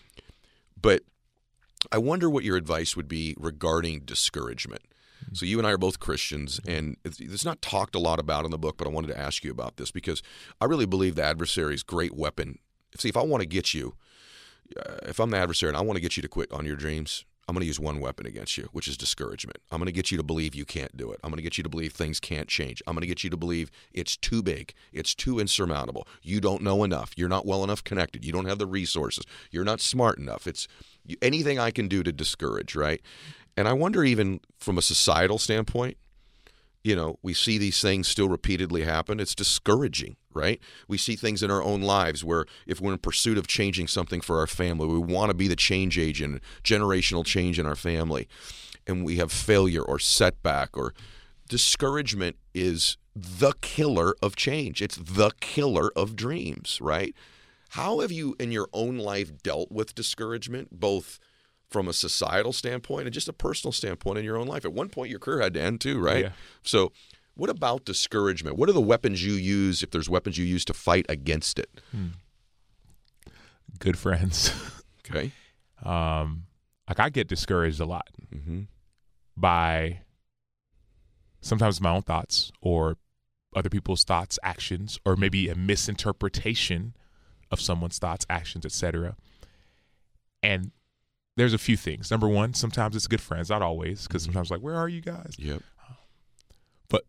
But I wonder what your advice would be regarding discouragement. So you and I are both Christians, and it's, it's not talked a lot about in the book, but I wanted to ask you about this because I really believe the adversary's great weapon. See, if I want to get you, uh, if I'm the adversary and I want to get you to quit on your dreams, I'm going to use one weapon against you, which is discouragement. I'm going to get you to believe you can't do it. I'm going to get you to believe things can't change. I'm going to get you to believe it's too big. It's too insurmountable. You don't know enough. You're not well enough connected. You don't have the resources. You're not smart enough. It's anything I can do to discourage, right? And I wonder, even from a societal standpoint, you know, we see these things still repeatedly happen. It's discouraging, right? We see things in our own lives where if we're in pursuit of changing something for our family, we want to be the change agent, generational change in our family, and we have failure or setback or discouragement is the killer of change. It's the killer of dreams, right? How have you in your own life dealt with discouragement, both from a societal standpoint and just a personal standpoint in your own life? At one point, your career had to end too, right? Yeah. So what about discouragement? What are the weapons you use, if there's weapons you use, to fight against it? Hmm. Good friends. Okay. Um, like I get discouraged a lot mm-hmm. by sometimes my own thoughts or other people's thoughts, actions, or maybe a misinterpretation of someone's thoughts, actions, et cetera. And there's a few things. Number one, sometimes it's good friends, not always, because sometimes like, where are you guys? Yep. But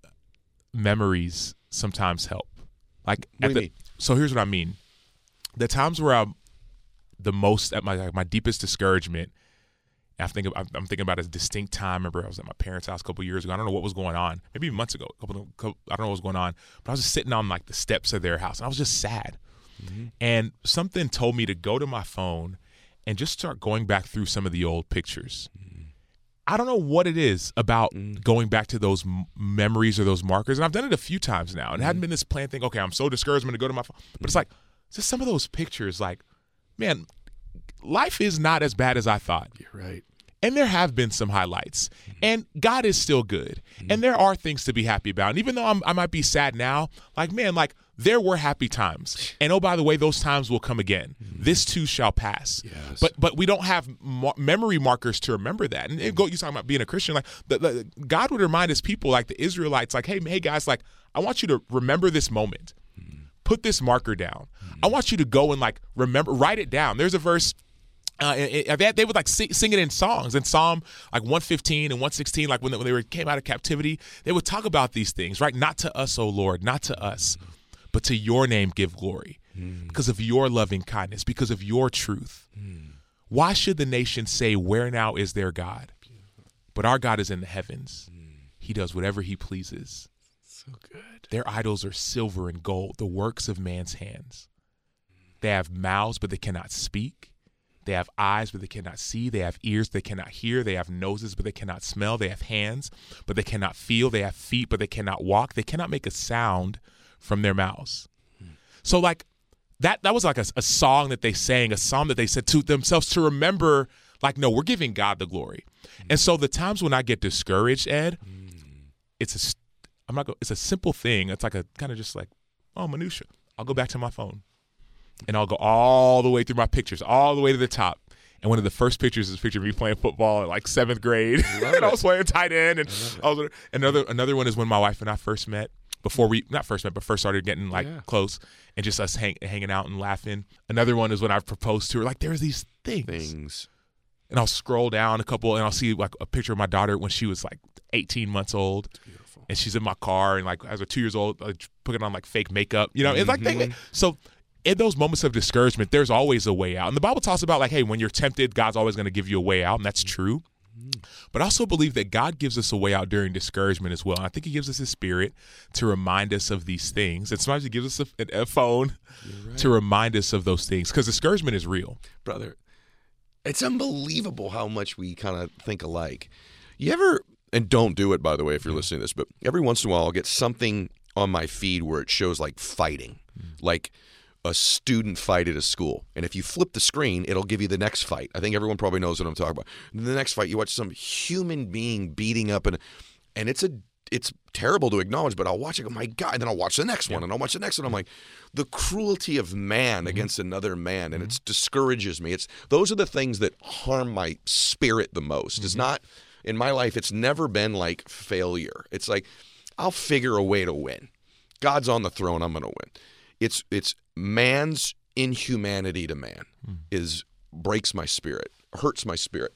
memories sometimes help. Like, What at do you the, mean? so here's what I mean. The times where I'm the most at my like my deepest discouragement, and I think I'm, I'm thinking about a distinct time. I remember I was at my parents' house a couple years ago. I don't know what was going on, maybe months ago. A couple, couple, I don't know what was going on, but I was just sitting on like the steps of their house, and I was just sad. Mm-hmm. And something told me to go to my phone and just start going back through some of the old pictures. Mm-hmm. I don't know what it is about mm-hmm. going back to those m- memories or those markers, and I've done it a few times now. And mm-hmm. it hadn't been this planned thing. Okay, I'm so discouraged, I'm going to go to my phone, but mm-hmm. it's like just some of those pictures. Like, man, life is not as bad as I thought. You're right. And there have been some highlights. Mm-hmm. And God is still good. Mm-hmm. And there are things to be happy about. And even though I'm, I might be sad now, like, man, like, there were happy times. And, oh, by the way, those times will come again. Mm-hmm. This too shall pass. Yes. But but we don't have mar- memory markers to remember that. And it go, you're talking about being a Christian. Like, the, the, God would remind his people, like the Israelites, like, hey, hey, guys, like, I want you to remember this moment. Mm-hmm. Put this marker down. Mm-hmm. I want you to go and, like, remember, write it down. There's a verse. Uh, it, it, they, they would like sing, sing it in songs. In Psalm like one fifteen and one sixteen, like when they, when they were, came out of captivity, they would talk about these things, right? Not to us, O Lord, not to us, but to your name give glory mm. because of your loving kindness, because of your truth. Mm. Why should the nations say, where now is their God? But our God is in the heavens. Mm. He does whatever he pleases. So good. Their idols are silver and gold, the works of man's hands. They have mouths, but they cannot speak. They have eyes, but they cannot see. They have ears, they cannot hear. They have noses, but they cannot smell. They have hands, but they cannot feel. They have feet, but they cannot walk. They cannot make a sound from their mouths. Hmm. So like that that was like a, a song that they sang, a psalm that they said to themselves to remember, like, no, we're giving God the glory. Hmm. And so the times when I get discouraged, Ed, hmm. it's a, I'm not, it's a simple thing. It's like a kind of just like, oh, minutia. I'll go back to my phone. And I'll go all the way through my pictures, all the way to the top. And one of the first pictures is a picture of me playing football in like seventh grade. And I was playing tight end. And I I was, another another one is when my wife and I first met, before we, not first met, but first started getting like yeah. close and just us hang, hanging out and laughing. Another one is when I proposed to her. Like there's these things. Things. And I'll scroll down a couple and I'll see like a picture of my daughter when she was like eighteen months old. It's beautiful. And she's in my car and like as a two years old, like, putting on like fake makeup. You know, mm-hmm. it's like, they, so in those moments of discouragement, there's always a way out. And the Bible talks about like, hey, when you're tempted, God's always going to give you a way out, and that's true. But I also believe that God gives us a way out during discouragement as well. And I think he gives us his spirit to remind us of these things. And sometimes he gives us a, a phone right. to remind us of those things because discouragement is real. Brother, it's unbelievable how much we kind of think alike. You ever, and don't do it, by the way, if you're listening to this, but every once in a while I'll get something on my feed where it shows like fighting, mm. like a student fight at a school. And if you flip the screen, it'll give you the next fight. I think everyone probably knows what I'm talking about. And the next fight, you watch some human being beating up, and and it's a it's terrible to acknowledge, but I'll watch it, oh my God, and then I'll watch the next yeah. one, and I'll watch the next one. I'm like, the cruelty of man mm-hmm. against another man, and mm-hmm. it discourages me. It's those are the things that harm my spirit the most. Mm-hmm. It's not, in my life, it's never been like failure. It's like, I'll figure a way to win. God's on the throne, I'm going to win. It's it's man's inhumanity to man mm. is breaks my spirit, hurts my spirit.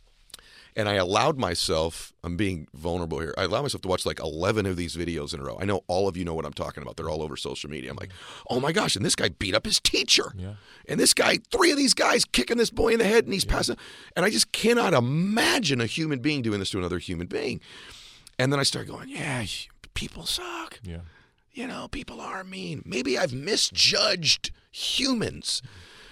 And I allowed myself, I'm being vulnerable here, I allowed myself to watch like eleven of these videos in a row. I know all of you know what I'm talking about. They're all over social media. I'm like, oh my gosh, and this guy beat up his teacher. Yeah. And this guy, three of these guys kicking this boy in the head, and he's yeah. passing. And I just cannot imagine a human being doing this to another human being. And then I start going, yeah, people suck. Yeah. You know, people are mean. Maybe I've misjudged humans.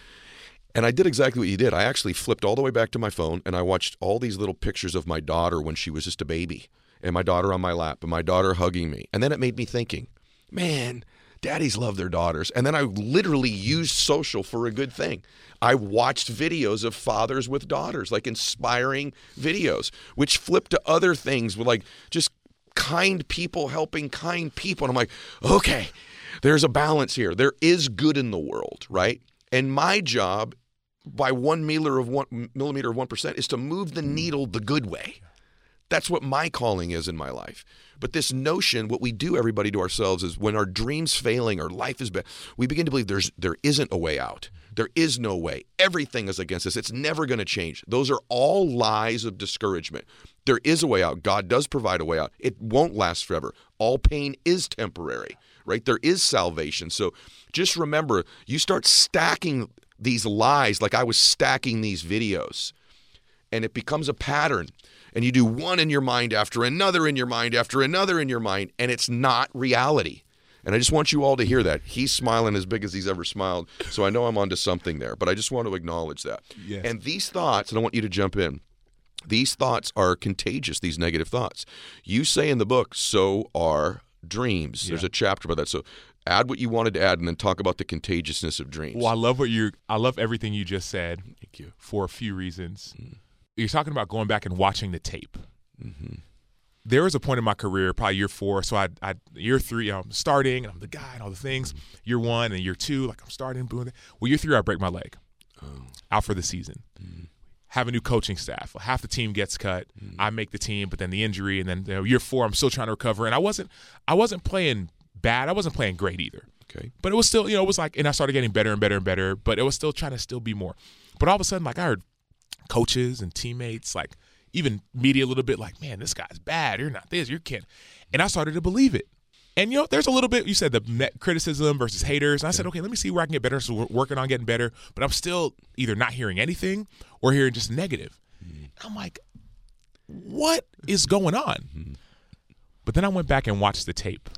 And I did exactly what you did. I actually flipped all the way back to my phone, and I watched all these little pictures of my daughter when she was just a baby, and my daughter on my lap, and my daughter hugging me. And then it made me thinking, man, daddies love their daughters. And then I literally used social for a good thing. I watched videos of fathers with daughters, like inspiring videos, which flipped to other things with like just kind people helping kind people. And I'm like, okay, there's a balance here. There is good in the world, right? And my job by one millimeter of one millimeter of one percent is to move the needle the good way. That's what my calling is in my life. But this notion, what we do, everybody, to ourselves is when our dreams failing or life is bad, we begin to believe there's there isn't a way out. There is no way. Everything is against us. It's never going to change. Those are all lies of discouragement. There is a way out. God does provide a way out. It won't last forever. All pain is temporary, right? There is salvation. So just remember, you start stacking these lies like I was stacking these videos, and it becomes a pattern. And you do one in your mind after another in your mind after another in your mind, and it's not reality. And I just want you all to hear that. He's smiling as big as he's ever smiled, so I know I'm onto something there. But I just want to acknowledge that. Yes. And these thoughts, and I want you to jump in, these thoughts are contagious, these negative thoughts. You say in the book, so are dreams. Yeah. There's a chapter about that. So add what you wanted to add and then talk about the contagiousness of dreams. Well, I love what you I love everything you just said. Thank you. For a few reasons. Mm. You're talking about going back and watching the tape. Mm-hmm. There was a point in my career, probably year four. So I, I year three, I'm starting, and I'm the guy and all the things. Mm-hmm. Year one and year two, like I'm starting, boom. Well, year three, I break my leg, oh. out for the season. Mm-hmm. Have a new coaching staff. Half the team gets cut. Mm-hmm. I make the team, but then the injury, and then you know, year four, I'm still trying to recover. And I wasn't, I wasn't playing bad. I wasn't playing great either. Okay. But it was still, you know, it was like, and I started getting better and better and better. But it was still trying to still be more. But all of a sudden, like I heard coaches and teammates, like even media a little bit, like, man, this guy's bad. You're not this. You can't. And I started to believe it. And, you know, there's a little bit, you said the net criticism versus haters. And I said, okay, let me see where I can get better. So we're working on getting better. But I'm still either not hearing anything or hearing just negative. Mm-hmm. I'm like, what is going on? Mm-hmm. But then I went back and watched the tape.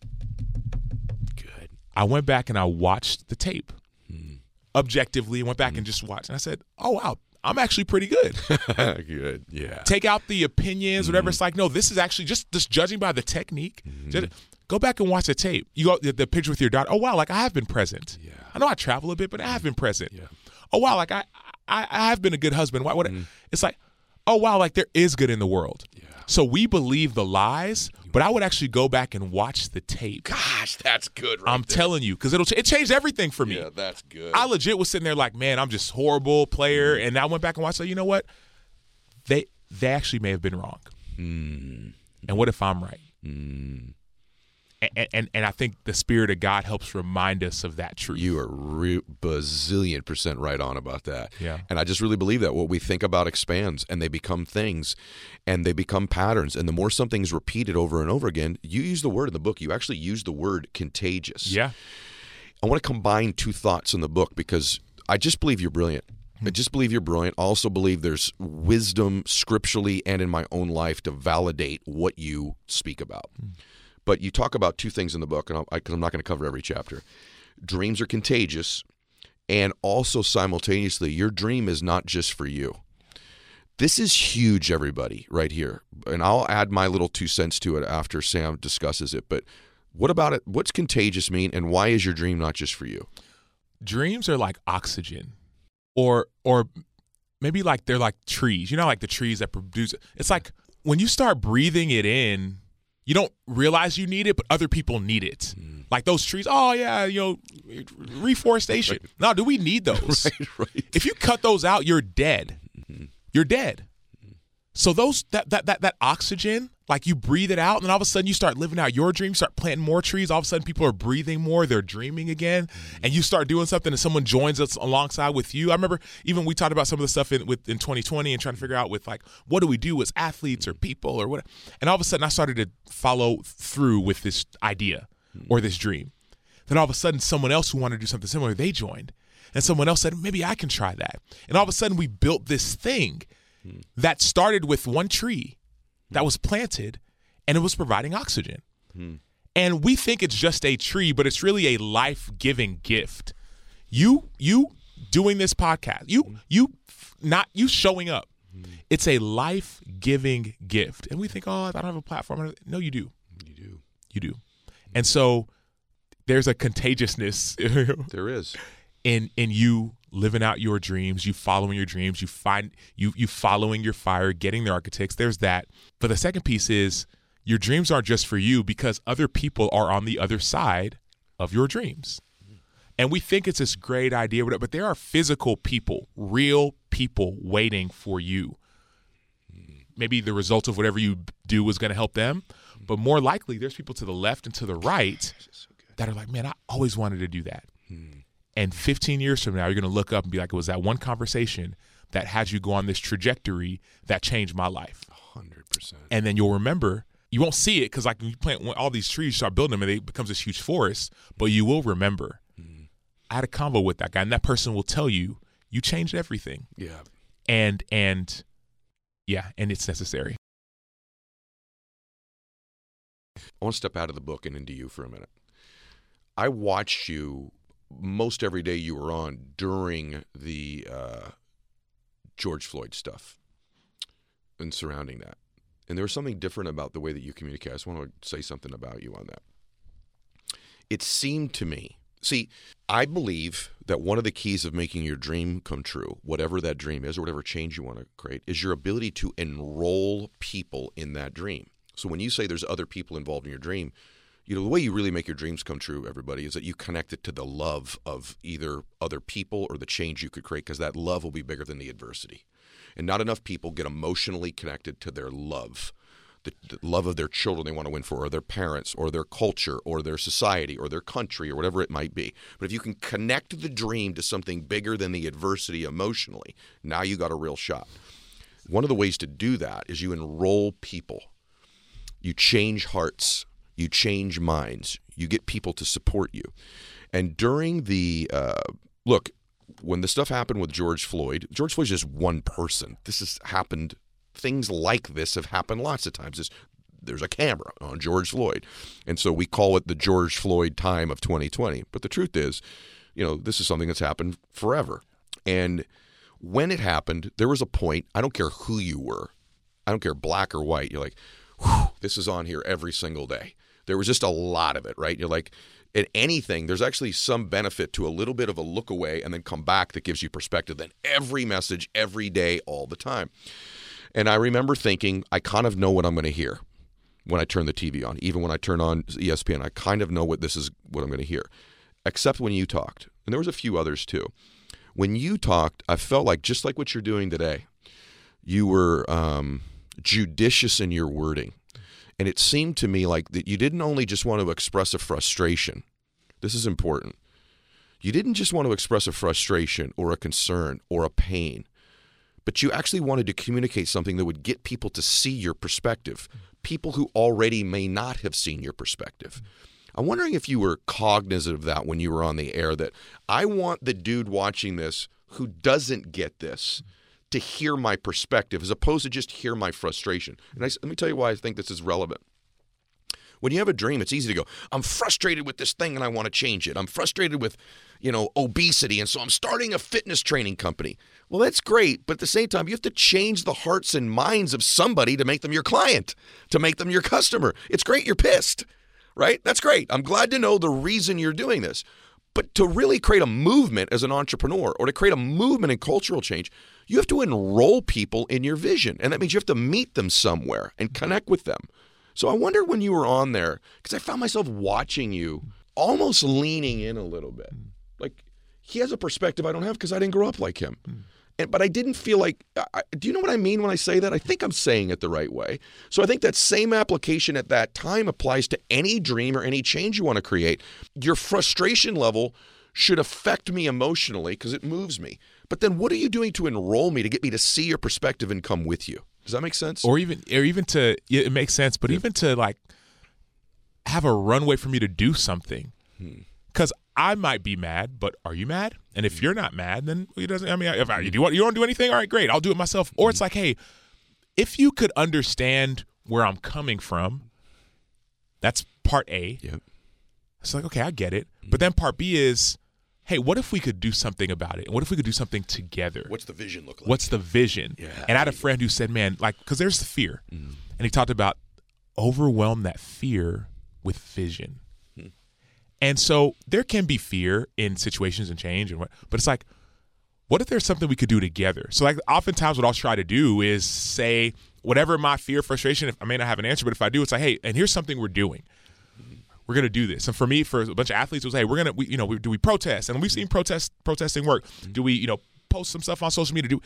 Good. I went back and I watched the tape. Mm-hmm. Objectively, went back mm-hmm. and just watched. And I said, oh, wow, I'm actually pretty good. Good, yeah. Take out the opinions, whatever. Mm-hmm. It's like, no, this is actually just, just judging by the technique. Mm-hmm. Just, go back and watch the tape. You go the, the picture with your daughter. Oh, wow, like I have been present. Yeah. I know I travel a bit, but I have been present. Yeah. Oh, wow, like I, I, I have been a good husband. Why, what, mm-hmm. It's like, oh, wow, like there is good in the world. Yeah. So we believe the lies, but I would actually go back and watch the tape. Gosh, that's good right I'm there. telling you, because it'll it changed everything for me. Yeah, that's good. I legit was sitting there like, man, I'm just horrible player. Mm. And I went back and watched, so you know what? They they actually may have been wrong. Mm. And what if I'm right? Mm. And, and and I think the Spirit of God helps remind us of that truth. You are re- bazillion percent right on about that. Yeah. And I just really believe that what we think about expands, and they become things, and they become patterns. And the more something's repeated over and over again, you use the word in the book. You actually use the word contagious. Yeah. I want to combine two thoughts in the book because I just believe you're brilliant. I just believe you're brilliant. I also believe there's wisdom scripturally and in my own life to validate what you speak about. Mm. But you talk about two things in the book, and because I'm not going to cover every chapter. Dreams are contagious, and also simultaneously, your dream is not just for you. This is huge, everybody, right here. And I'll add my little two cents to it after Sam discusses it. But what about it? What's contagious mean, and why is your dream not just for you? Dreams are like oxygen, or or maybe like they're like trees. You know, like the trees that produce it. It's like when you start breathing it in, you don't realize you need it, but other people need it. Mm. Like those trees. Oh, yeah, you know, reforestation. Right. No, do we need those? Right, right. If you cut those out, you're dead. Mm-hmm. You're dead. Mm-hmm. So those that, that that that oxygen, like you breathe it out, and then all of a sudden you start living out your dream, start planting more trees. All of a sudden people are breathing more, they're dreaming again, mm-hmm. and you start doing something and someone joins us alongside with you. I remember even we talked about some of the stuff in with in twenty twenty and trying to figure out with like, what do we do as athletes or people or what? And all of a sudden I started to follow through with this idea mm-hmm. or this dream. Then all of a sudden someone else who wanted to do something similar, they joined. And someone else said, maybe I can try that. And all of a sudden we built this thing mm-hmm. that started with one tree that was planted, and it was providing oxygen. Hmm. And we think it's just a tree, but it's really a life-giving gift. You you doing this podcast, you hmm. you not you showing up. Hmm. It's a life-giving gift. And we think, oh, I don't have a platform. No, you do. You do. You do. And so there's a contagiousness. There is. In in you living out your dreams, you following your dreams, you find you you following your fire, getting the architects. There's that. But the second piece is your dreams aren't just for you because other people are on the other side of your dreams. And we think it's this great idea, but there are physical people, real people waiting for you. maybe the result of whatever you do was going to help them. But more likely, there's people to the left and to the right that are like, man, I always wanted to do that. Hmm. And fifteen years from now, you're going to look up and be like, it was that one conversation that had you go on this trajectory that changed my life. one hundred percent. And then you'll remember, you won't see it because like when you plant all these trees, you start building them and it becomes this huge forest, but you will remember. Hmm. I had a convo with that guy, and that person will tell you, you changed everything. Yeah. And, and yeah, and it's necessary. I want to step out of the book and into you for a minute. I watched you most every day you were on during the uh, George Floyd stuff and surrounding that. And there was something different about the way that you communicate. I just want to say something about you on that. It seemed to me, see, I believe that one of the keys of making your dream come true, whatever that dream is or whatever change you want to create, is your ability to enroll people in that dream. So when you say there's other people involved in your dream, you know, the way you really make your dreams come true, everybody, is that you connect it to the love of either other people or the change you could create, because that love will be bigger than the adversity. And not enough people get emotionally connected to their love, the, the love of their children they want to win for, or their parents, or their culture, or their society, or their country, or whatever it might be. But if you can connect the dream to something bigger than the adversity emotionally, now you got a real shot. One of the ways to do that is you enroll people. You change hearts. You change minds. You get people to support you. And during the, uh, look, when the stuff happened with George Floyd, George Floyd's just one person. This has happened, things like this have happened lots of times. There's, there's a camera on George Floyd. And so we call it the George Floyd time of twenty twenty. But the truth is, you know, this is something that's happened forever. And when it happened, there was a point, I don't care who you were, I don't care black or white, you're like, whew, this is on here every single day. There was just a lot of it, right? You're like, in anything, there's actually some benefit to a little bit of a look away and then come back that gives you perspective than every message, every day, all the time. And I remember thinking, I kind of know what I'm going to hear when I turn the T V on. Even when I turn on E S P N, I kind of know what this is, what I'm going to hear. Except when you talked. And there was a few others too. When you talked, I felt like, just like what you're doing today, you were um, judicious in your wording. And it seemed to me like that you didn't only just want to express a frustration. This is important. You didn't just want to express a frustration or a concern or a pain, but you actually wanted to communicate something that would get people to see your perspective, people who already may not have seen your perspective. I'm wondering if you were cognizant of that when you were on the air, that I want the dude watching this who doesn't get this to hear my perspective as opposed to just hear my frustration. And I, let me tell you why I think this is relevant. When you have a dream, it's easy to go, I'm frustrated with this thing and I want to change it. I'm frustrated with, you know, obesity, and so I'm starting a fitness training company. Well, that's great, but at the same time, you have to change the hearts and minds of somebody to make them your client, to make them your customer. It's great you're pissed, right? That's great. I'm glad to know the reason you're doing this. But to really create a movement as an entrepreneur, or to create a movement in cultural change, you have to enroll people in your vision. And that means you have to meet them somewhere and connect with them. So I wonder when you were on there, because I found myself watching you almost leaning in a little bit. Like, he has a perspective I don't have because I didn't grow up like him. And, but I didn't feel like, I, do you know what I mean when I say that? I think I'm saying it the right way. So I think that same application at that time applies to any dream or any change you want to create. Your frustration level should affect me emotionally because it moves me. But then what are you doing to enroll me, to get me to see your perspective and come with you? Does that make sense? Or even, or even to, it makes sense, but yeah. even to like have a runway for me to do something. Because hmm. I might be mad, but are you mad? And if you're not mad, then it doesn't. I mean, if I, you do want, you don't do anything, all right, great, I'll do it myself. Or it's like, hey, if you could understand where I'm coming from, that's part A. Yep. It's like, okay, I get it. But then part B is, hey, what if we could do something about it? What if we could do something together? What's the vision look like? What's the vision? Yeah. And I had a friend who said, man, like, because there's the fear. Mm. And he talked about overwhelm that fear with vision. Mm. And so there can be fear in situations and change, and what, but it's like, what if there's something we could do together? So like oftentimes what I'll try to do is say, whatever my fear, frustration, if I may not have an answer, but if I do, it's like, hey, and here's something we're doing. We're going to do this. And for me, for a bunch of athletes, it was, hey, we're going to, we, you know, we, do we protest? And we've seen protest protesting work. Do we, you know, post some stuff on social media? Do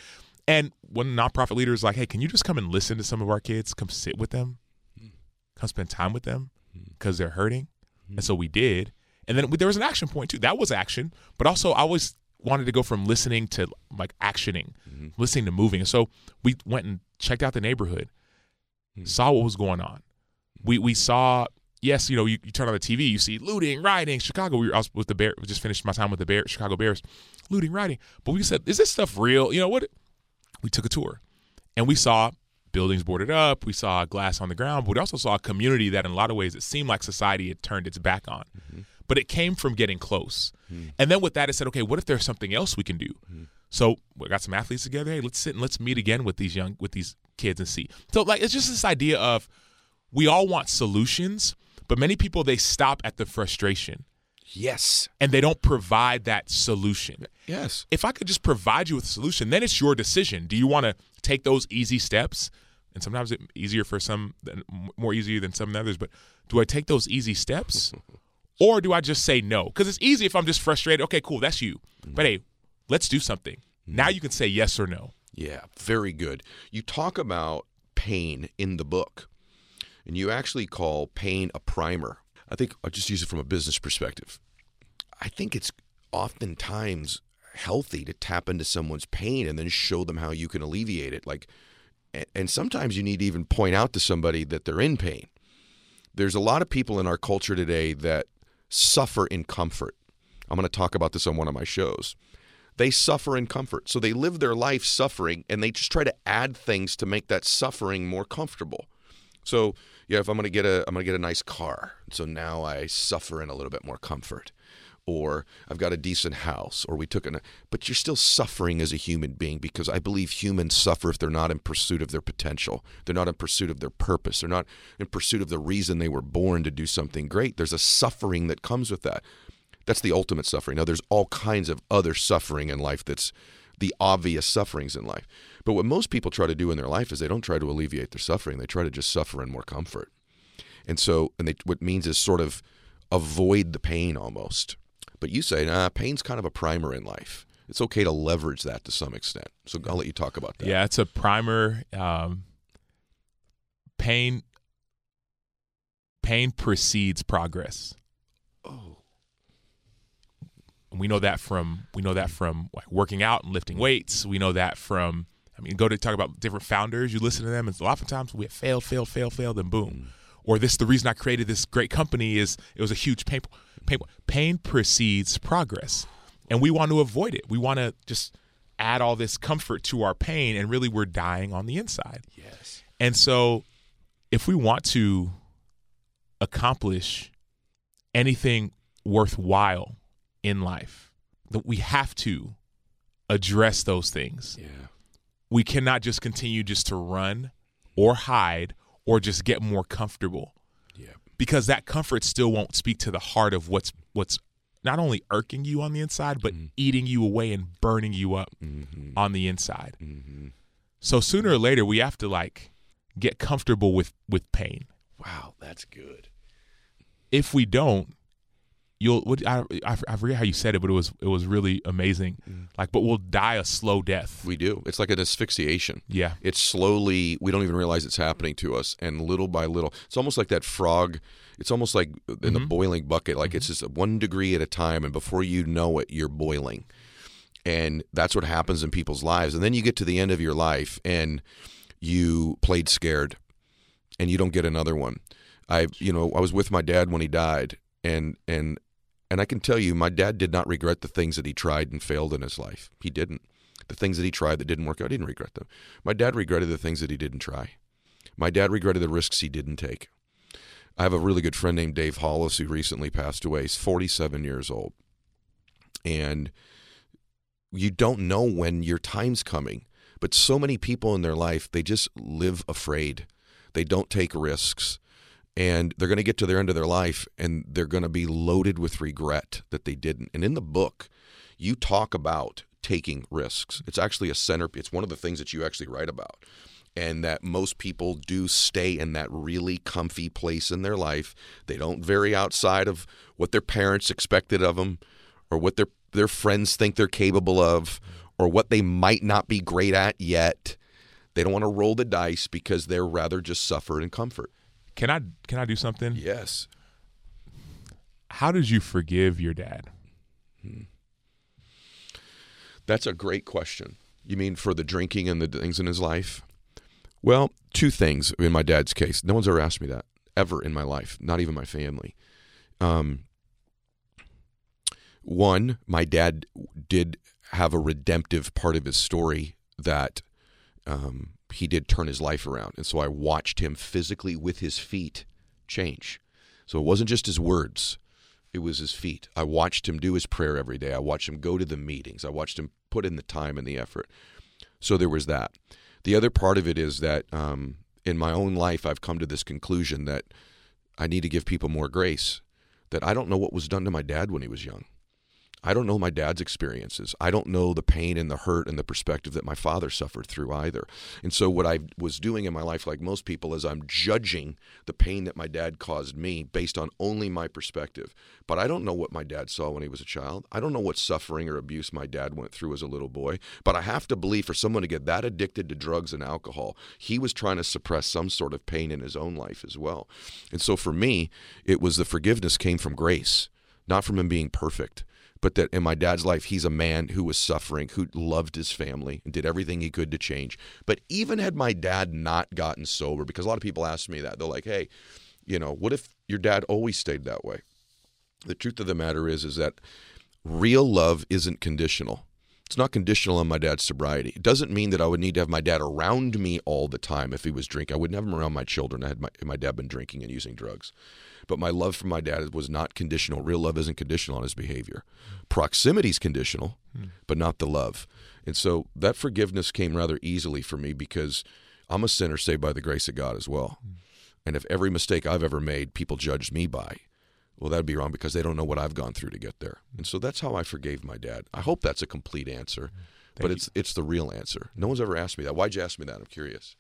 And one nonprofit leader is like, hey, can you just come and listen to some of our kids? Come sit with them. Come spend time with them because they're hurting. And so we did. And then there was an action point too. That was action. But also I always wanted to go from listening to like actioning, mm-hmm. listening to moving. And so we went and checked out the neighborhood, mm-hmm. saw what was going on. We we saw, yes, you know, you, you turn on the T V, you see looting, rioting, Chicago. We were, I was with the Bear, we just finished my time with the Bear, Chicago Bears, looting, rioting. But we said, is this stuff real? You know what? We took a tour and we saw buildings boarded up. We saw glass on the ground, but we also saw a community that in a lot of ways it seemed like society had turned its back on. Mm-hmm. But it came from getting close. Mm-hmm. And then with that, it said, okay, what if there's something else we can do? Mm-hmm. So we got some athletes together. Hey, let's sit and let's meet again with these young, with these kids and see. So like, it's just this idea of we all want solutions, but many people, they stop at the frustration. Yes. And they don't provide that solution. Yes. If I could just provide you with a solution, then it's your decision. Do you want to take those easy steps? And sometimes it's easier for some, more easier than some others, but do I take those easy steps? Or do I just say no? Because it's easy if I'm just frustrated. Okay, cool, that's you. Mm-hmm. But hey, let's do something. Mm-hmm. Now you can say yes or no. Yeah, very good. You talk about pain in the book, and you actually call pain a primer. I think I'll just use it from a business perspective. I think it's oftentimes healthy to tap into someone's pain and then show them how you can alleviate it. Like, and sometimes you need to even point out to somebody that they're in pain. There's a lot of people in our culture today that suffer in comfort. I'm going to talk about this on one of my shows. They suffer in comfort. So they live their life suffering, and they just try to add things to make that suffering more comfortable. So, yeah, if I'm going to get a I'm going to get a nice car, so now I suffer in a little bit more comfort. Or I've got a decent house, or we took an but you're still suffering as a human being, because I believe humans suffer if they're not in pursuit of their potential. They're not in pursuit of their purpose. They're not in pursuit of the reason they were born to do something great. There's a suffering that comes with that. That's the ultimate suffering. Now, there's all kinds of other suffering in life that's the obvious sufferings in life. But what most people try to do in their life is they don't try to alleviate their suffering. They try to just suffer in more comfort. And so, and they, what it means is sort of avoid the pain almost. But you say, nah, pain's kind of a primer in life. It's okay to leverage that to some extent. So I'll let you talk about that. Yeah, it's a primer. Um, pain, pain precedes progress. Oh. We know that from we know that from like working out and lifting weights. We know that from I mean, go to talk about different founders. You listen to them, and a lot of times we have failed, failed, failed, failed, and boom. Mm. Or this, the reason I created this great company is it was a huge pain. Pain, pain precedes progress, and we want to avoid it. We want to just add all this comfort to our pain, and really we're dying on the inside. Yes. And so if we want to accomplish anything worthwhile in life, that we have to address those things. Yeah. We cannot just continue just to run or hide or just get more comfortable. Yeah. Because that comfort still won't speak to the heart of what's what's not only irking you on the inside, but mm-hmm. eating you away and burning you up mm-hmm. on the inside. Mm-hmm. So sooner or later, we have to like get comfortable with, with pain. Wow, that's good. If we don't, you'll. What, I, I forget how you said it, but it was it was really amazing. Mm. Like, but we'll die a slow death. We do. It's like an asphyxiation. Yeah. It's slowly. We don't even realize it's happening to us, and little by little, it's almost like that frog. It's almost like in mm-hmm. the boiling bucket. Like mm-hmm. it's just one degree at a time, and before you know it, you're boiling. And that's what happens in people's lives. And then you get to the end of your life, and you played scared, and you don't get another one. I, you know, I was with my dad when he died, and and. And I can tell you, my dad did not regret the things that he tried and failed in his life. He didn't. The things that he tried that didn't work out, he didn't regret them. My dad regretted the things that he didn't try. My dad regretted the risks he didn't take. I have a really good friend named Dave Hollis who recently passed away. He's forty-seven years old. And you don't know when your time's coming. But so many people in their life, they just live afraid. They don't take risks. And they're going to get to their end of their life, and they're going to be loaded with regret that they didn't. And in the book, you talk about taking risks. It's actually a center. It's one of the things that you actually write about. And that most people do stay in that really comfy place in their life. They don't vary outside of what their parents expected of them, or what their their friends think they're capable of, or what they might not be great at yet. They don't want to roll the dice because they're rather just suffer and comfort. Can I can I do something? Yes. How did you forgive your dad? Hmm. That's a great question. You mean for the drinking and the things in his life? Well, two things in my dad's case. No one's ever asked me that, ever in my life, not even my family. Um, one, my dad did have a redemptive part of his story that um, he did turn his life around. And so I watched him physically with his feet change. So it wasn't just his words. It was his feet. I watched him do his prayer every day. I watched him go to the meetings. I watched him put in the time and the effort. So there was that. The other part of it is that um, in my own life, I've come to this conclusion that I need to give people more grace, that I don't know what was done to my dad when he was young. I don't know my dad's experiences. I don't know the pain and the hurt and the perspective that my father suffered through either. And so what I was doing in my life, like most people, is I'm judging the pain that my dad caused me based on only my perspective. But I don't know what my dad saw when he was a child. I don't know what suffering or abuse my dad went through as a little boy. But I have to believe for someone to get that addicted to drugs and alcohol, he was trying to suppress some sort of pain in his own life as well. And so for me, it was the forgiveness came from grace, not from him being perfect. But that in my dad's life, he's a man who was suffering, who loved his family and did everything he could to change. But even had my dad not gotten sober, because a lot of people ask me that, they're like, hey, you know, what if your dad always stayed that way? The truth of the matter is, is that real love isn't conditional. It's not conditional on my dad's sobriety. It doesn't mean that I would need to have my dad around me all the time if he was drinking. I wouldn't have him around my children. I had my, my dad been drinking and using drugs. But my love for my dad was not conditional. Real love isn't conditional on his behavior. Proximity is conditional, mm. but not the love. And so that forgiveness came rather easily for me because I'm a sinner saved by the grace of God as well. Mm. And if every mistake I've ever made, people judged me by, well, that'd be wrong because they don't know what I've gone through to get there. And so that's how I forgave my dad. I hope that's a complete answer, Thank but you. it's it's the real answer. No one's ever asked me that. Why'd you ask me that? I'm curious.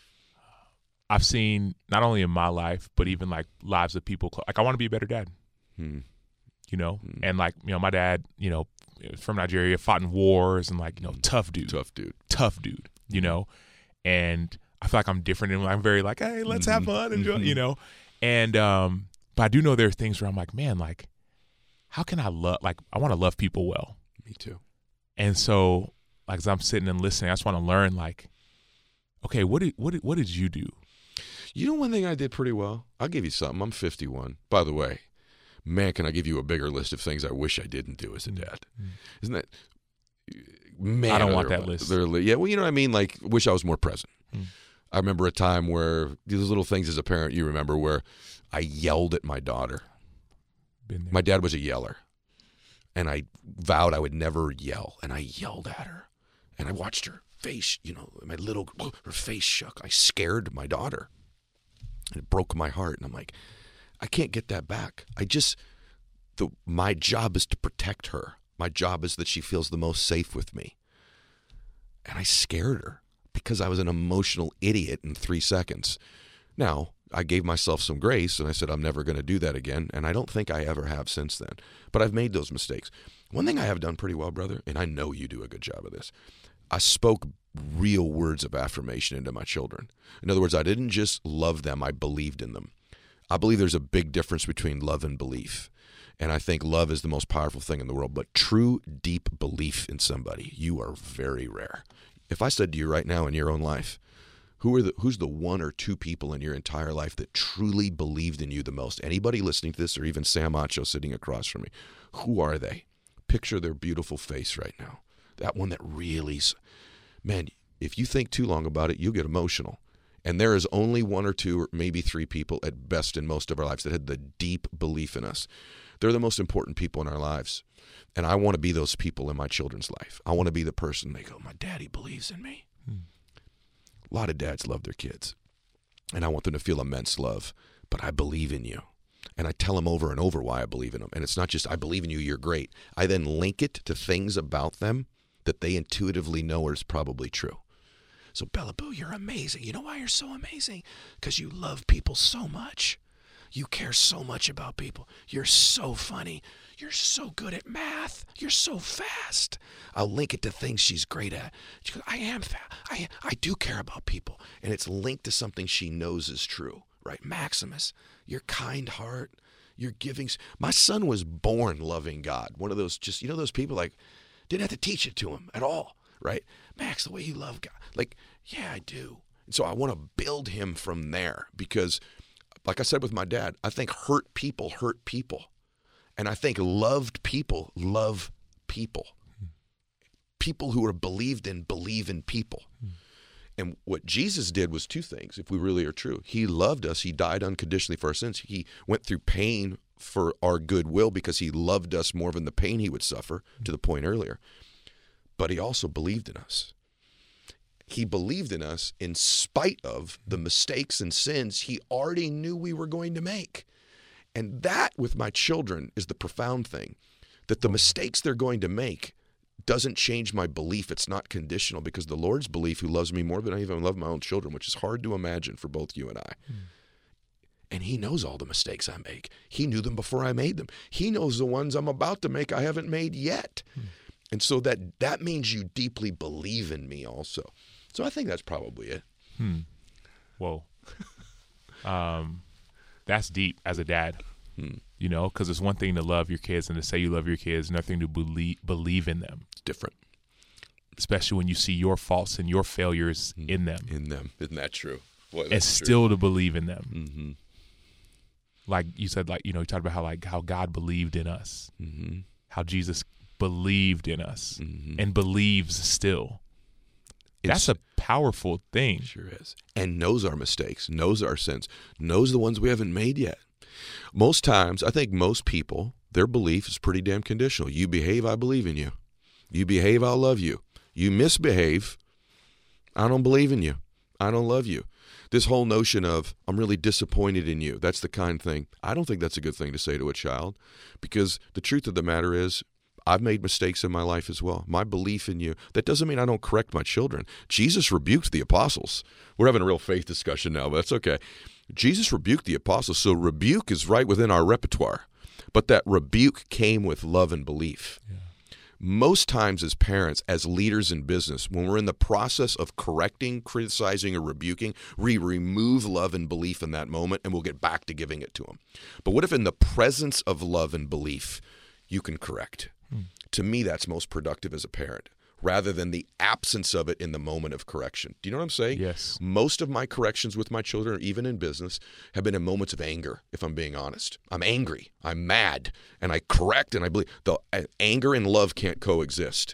I've seen not only in my life, but even like lives of people. Like I want to be a better dad, hmm. you know, hmm. and like, you know, my dad, you know, from Nigeria, fought in wars and like, you know, hmm. tough dude, tough dude, tough dude, you know, and I feel like I'm different and I'm very like, hey, let's mm-hmm. have fun, enjoy, mm-hmm. you know, and, um, but I do know there are things where I'm like, man, like, how can I love, like, I want to love people well. Me too. And so like, as I'm sitting and listening, I just want to learn like, okay, what did, what did, what did you do? You know one thing I did pretty well? I'll give you something. I'm fifty-one. By the way, man, can I give you a bigger list of things I wish I didn't do as a dad? Mm-hmm. Isn't that man? I don't want that list. Yeah, well, you know what I mean? Like, wish I was more present. Mm-hmm. I remember a time where these little things as a parent you remember where I yelled at my daughter. Been there. My dad was a yeller, and I vowed I would never yell, and I yelled at her, and I watched her face, you know, my little, her face shook. I scared my daughter. And it broke my heart. And I'm like, I can't get that back. I just, the my job is to protect her. My job is that she feels the most safe with me. And I scared her because I was an emotional idiot in three seconds. Now, I gave myself some grace and I said, I'm never going to do that again. And I don't think I ever have since then. But I've made those mistakes. One thing I have done pretty well, brother, and I know you do a good job of this, I spoke real words of affirmation into my children. In other words, I didn't just love them, I believed in them. I believe there's a big difference between love and belief. And I think love is the most powerful thing in the world. But true, deep belief in somebody, you are very rare. If I said to you right now in your own life, who are the who's the one or two people in your entire life that truly believed in you the most? Anybody listening to this, or even Sam Acho sitting across from me, who are they? Picture their beautiful face right now. That one that really, man, if you think too long about it, you'll get emotional. And there is only one or two or maybe three people at best in most of our lives that had the deep belief in us. They're the most important people in our lives. And I want to be those people in my children's life. I want to be the person they go, my daddy believes in me. Hmm. A lot of dads love their kids. And I want them to feel immense love. But I believe in you. And I tell them over and over why I believe in them. And it's not just, I believe in you, you're great. I then link it to things about them that they intuitively know is probably true. So, Bella Boo, you're amazing. You know why you're so amazing? Because you love people so much. You care so much about people. You're so funny. You're so good at math. You're so fast. I'll link it to things she's great at. She goes, I am fast. I, I do care about people. And it's linked to something she knows is true, right? Maximus, your kind heart, your giving. My son was born loving God. One of those just, you know, those people like, didn't have to teach it to him at all, right? Max, the way you love God. Like, yeah, I do. And so I want to build him from there because, like I said with my dad, I think hurt people hurt people. And I think loved people love people. People who are believed in believe in people. And what Jesus did was two things, if we really are true. He loved us. He died unconditionally for our sins. He went through pain for our goodwill because he loved us more than the pain he would suffer, to the point earlier. But he also believed in us. He believed in us in spite of the mistakes and sins he already knew we were going to make. And that, with my children, is the profound thing, that the mistakes they're going to make doesn't change my belief. It's not conditional, because the Lord's belief, who loves me more than I even love my own children, which is hard to imagine for both you and I. Mm. And he knows all the mistakes I make. He knew them before I made them. He knows the ones I'm about to make I haven't made yet. Mm. And so that, that means you deeply believe in me also. So I think that's probably it. Hmm. Whoa. um, that's deep as a dad. Hmm. You know, because it's one thing to love your kids and to say you love your kids, nothing to believe believe in them. It's different. Especially when you see your faults and your failures mm. in them. In them. Isn't that true? Boy, and that's still true. to believe in them. Mm-hmm. Like you said, like, you know, you talked about how like how God believed in us. Mm-hmm. How Jesus believed in us mm-hmm. and believes still. It's, That's a powerful thing. Sure is. And knows our mistakes, knows our sins, knows the ones we haven't made yet. Most times, I think most people, their belief is pretty damn conditional. You behave, I believe in you. You behave, I'll love you. You misbehave, I don't believe in you. I don't love you. This whole notion of, I'm really disappointed in you, that's the kind thing. I don't think that's a good thing to say to a child, because the truth of the matter is, I've made mistakes in my life as well. My belief in you, that doesn't mean I don't correct my children. Jesus rebuked the apostles. We're having a real faith discussion now, but that's okay. Jesus rebuked the apostles, so rebuke is right within our repertoire. But that rebuke came with love and belief. Yeah. Most times as parents, as leaders in business, when we're in the process of correcting, criticizing, or rebuking, we remove love and belief in that moment, and we'll get back to giving it to them. But what if in the presence of love and belief, you can correct? Hmm. To me, that's most productive as a parent, rather than the absence of it in the moment of correction. Do you know what I'm saying? Yes. Most of my corrections with my children, even in business, have been in moments of anger, if I'm being honest. I'm angry. I'm mad. And I correct, and I believe the anger and love can't coexist.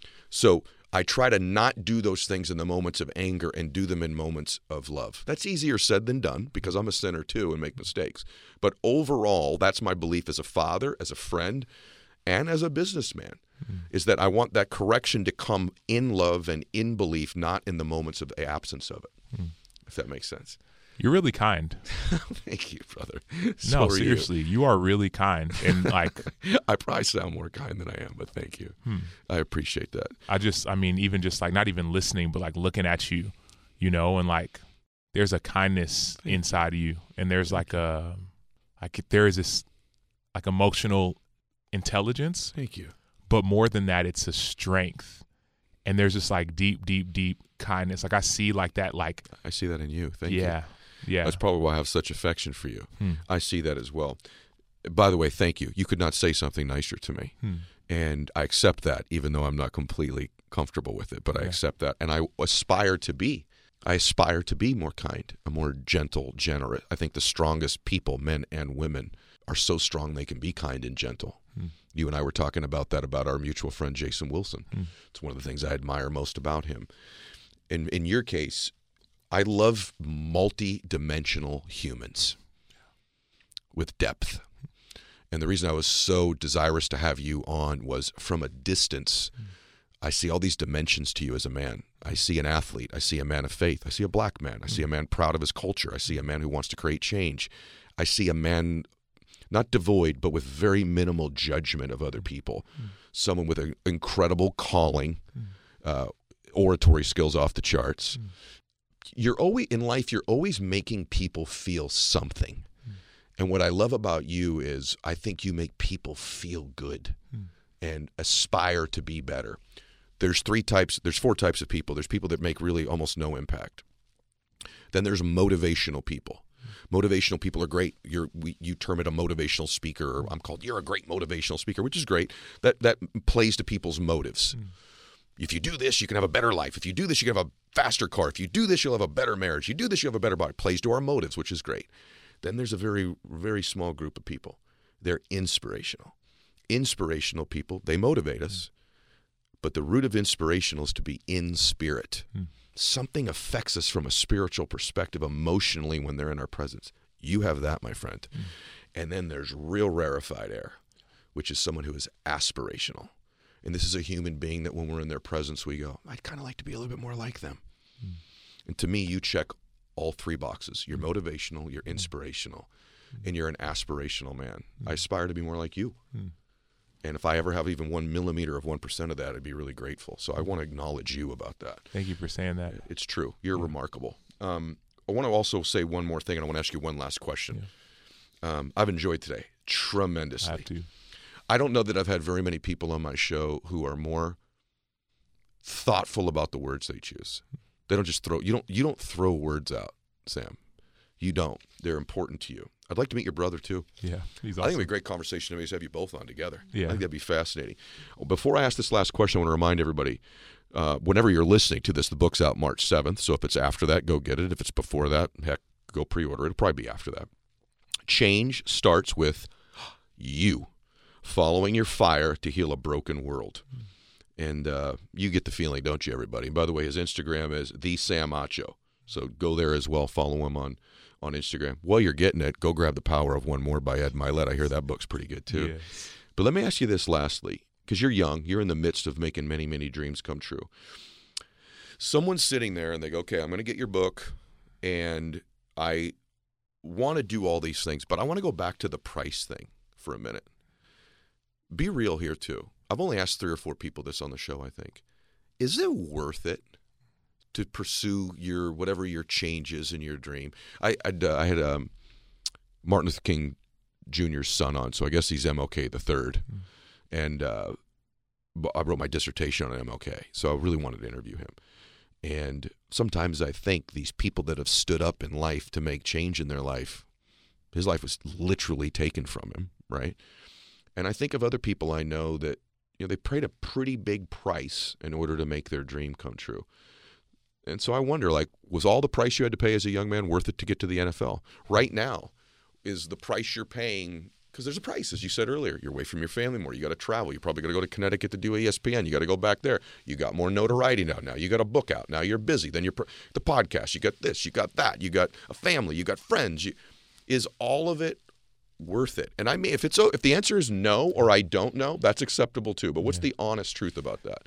So I try to not do those things in the moments of anger and do them in moments of love. That's easier said than done, because I'm a sinner too and make mistakes. But overall, that's my belief as a father, as a friend, and as a businessman, mm-hmm. is that I want that correction to come in love and in belief, not in the moments of the absence of it, mm. if that makes sense. You're really kind. Thank you, brother. So no, seriously, you. you are really kind. And like, I probably sound more kind than I am, but thank you. Hmm. I appreciate that. I just, I mean, even just like not even listening, but like looking at you, you know, and like there's a kindness inside of you, and there's like a, like there is this like emotional intelligence. Thank you. But more than that, it's a strength. And there's just like deep, deep, deep kindness. Like I see like that, like I see that in you. Thank yeah, you. Yeah. Yeah. That's probably why I have such affection for you. Hmm. I see that as well. By the way, thank you. You could not say something nicer to me. Hmm. And I accept that, even though I'm not completely comfortable with it, but I yeah. accept that. And I aspire to be. I aspire to be more kind, a more gentle, generous. I think the strongest people, men and women, are so strong they can be kind and gentle. Hmm. You and I were talking about that, about our mutual friend, Jason Wilson. Hmm. It's one of the things I admire most about him. In, in your case, I love multi-dimensional humans with depth. And the reason I was so desirous to have you on was, from a distance, hmm. I see all these dimensions to you as a man. I see an athlete. I see a man of faith. I see a black man. I see a man proud of his culture. I see a man who wants to create change. I see a man not devoid, but with very minimal judgment of other people. Mm. Someone with an incredible calling, mm. uh, oratory skills off the charts. Mm. You're always in life. You're always making people feel something, mm. And what I love about you is I think you make people feel good hmm. and aspire to be better. There's three types, there's four types of people. There's people that make really almost no impact. Then there's motivational people. Motivational people are great. You're, we, you term it a motivational speaker, or I'm called, you're a great motivational speaker, which is great. That that plays to people's motives. Mm. If you do this, you can have a better life. If you do this, you can have a faster car. If you do this, you'll have a better marriage. You do this, you have a better body. Plays to our motives, which is great. Then there's a very, very small group of people. They're inspirational. Inspirational people, they motivate us, mm. but the root of inspirational is to be in spirit. Mm. Something affects us from a spiritual perspective emotionally when they're in our presence. You have that, my friend. Mm. And then there's real rarefied air, which is someone who is aspirational. And this is a human being that when we're in their presence, we go, I'd kind of like to be a little bit more like them. Mm. And to me, you check all three boxes. You're motivational, you're inspirational, mm. and you're an aspirational man. Mm. I aspire to be more like you. Mm. And if I ever have even one millimeter of one percent of that, I'd be really grateful. So I want to acknowledge you about that. Thank you for saying that. It's true. You're mm. remarkable. Um, I want to also say one more thing, and I want to ask you one last question. Yeah. Um, I've enjoyed today tremendously. I have to. I don't know that I've had very many people on my show who are more thoughtful about the words they choose. They don't just throw you don't you don't throw words out, Sam. You don't. They're important to you. I'd like to meet your brother too. Yeah, he's awesome. I think it'd be a great conversation to have you both on together. Yeah. I think that'd be fascinating. Before I ask this last question, I want to remind everybody, uh, whenever you're listening to this, the book's out March seventh. So if it's after that, go get it. If it's before that, heck, go pre-order it. It'll probably be after that. Change starts with you following your fire to heal a broken world. And uh, you get the feeling, don't you, everybody? And by the way, his Instagram is the Sam Acho. So go there as well. Follow him on, on Instagram. While you're getting it, go grab The Power of One More by Ed Mylett. I hear that book's pretty good too. Yes. But let me ask you this lastly, because you're young. You're in the midst of making many, many dreams come true. Someone's sitting there and they go, okay, I'm going to get your book and I want to do all these things, but I want to go back to the price thing for a minute. Be real here too. I've only asked three or four people this on the show, I think. Is it worth it to pursue your whatever your change is in your dream? I I'd, uh, I had um, Martin Luther King Junior's son on, so I guess he's M L K the third. Mm. And uh, I wrote my dissertation on M L K, so I really wanted to interview him. And sometimes I think these people that have stood up in life to make change in their life, his life was literally taken from him, right? And I think of other people I know that, you know, they paid a pretty big price in order to make their dream come true. And so I wonder, like, was all the price you had to pay as a young man worth it to get to the N F L? Right now, is the price you're paying, because there's a price, as you said earlier. You're away from your family more. You got to travel. You're probably going to go to Connecticut to do E S P N. You got to go back there. You got more notoriety now. Now you got a book out. Now you're busy. Then you're the podcast. You got this. You got that. You got a family. You got friends. You, is all of it worth it? And I mean, if it's if the answer is no, or I don't know, that's acceptable too. But what's yeah. the honest truth about that?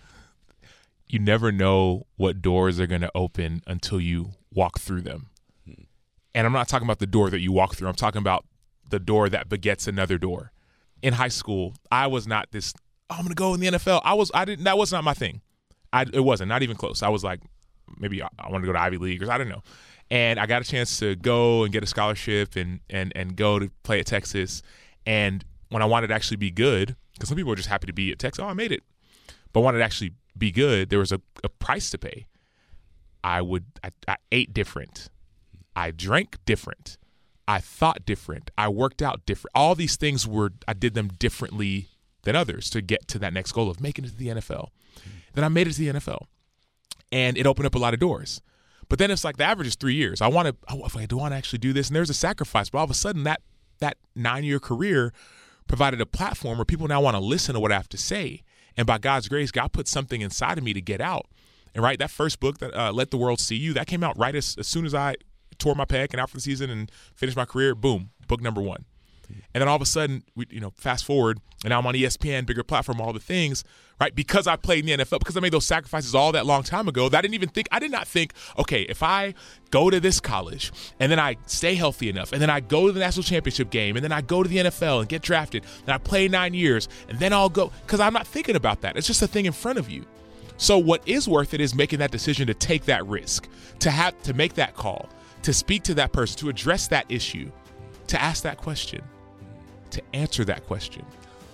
You never know what doors are going to open until you walk through them. Hmm. And I'm not talking about the door that you walk through. I'm talking about the door that begets another door. In high school, I was not this, oh, I'm going to go in the N F L. I was, I didn't, that was not my thing. I, it wasn't, not even close. I was like, maybe I, I wanted to go to Ivy League or I don't know. And I got a chance to go and get a scholarship and, and, and go to play at Texas. And when I wanted to actually be good, because some people are just happy to be at Texas, oh, I made it. But I wanted to actually be good, there was a, a price to pay. I would, I, I ate different. I drank different. I thought different. I worked out different. All these things were, I did them differently than others to get to that next goal of making it to the N F L. Mm-hmm. Then I made it to the N F L. And it opened up a lot of doors. But then it's like the average is three years. I want to, oh, if I do want to actually do this, and there's a sacrifice. But all of a sudden, that that nine-year career provided a platform where people now want to listen to what I have to say. And by God's grace, God put something inside of me to get out. And right, that first book, that uh, Let the World See You, that came out right as, as soon as I tore my pec and out for the season and finished my career. Boom, book number one. And then all of a sudden, we, you know, fast forward, and now I'm on E S P N, bigger platform, all the things, right? Because I played in the N F L, because I made those sacrifices all that long time ago, that I didn't even think, I did not think, okay, if I go to this college, and then I stay healthy enough, and then I go to the national championship game, and then I go to the N F L and get drafted, and I play nine years, and then I'll go, because I'm not thinking about that. It's just a thing in front of you. So what is worth it is making that decision to take that risk, to have to make that call, to speak to that person, to address that issue, to ask that question, to answer that question.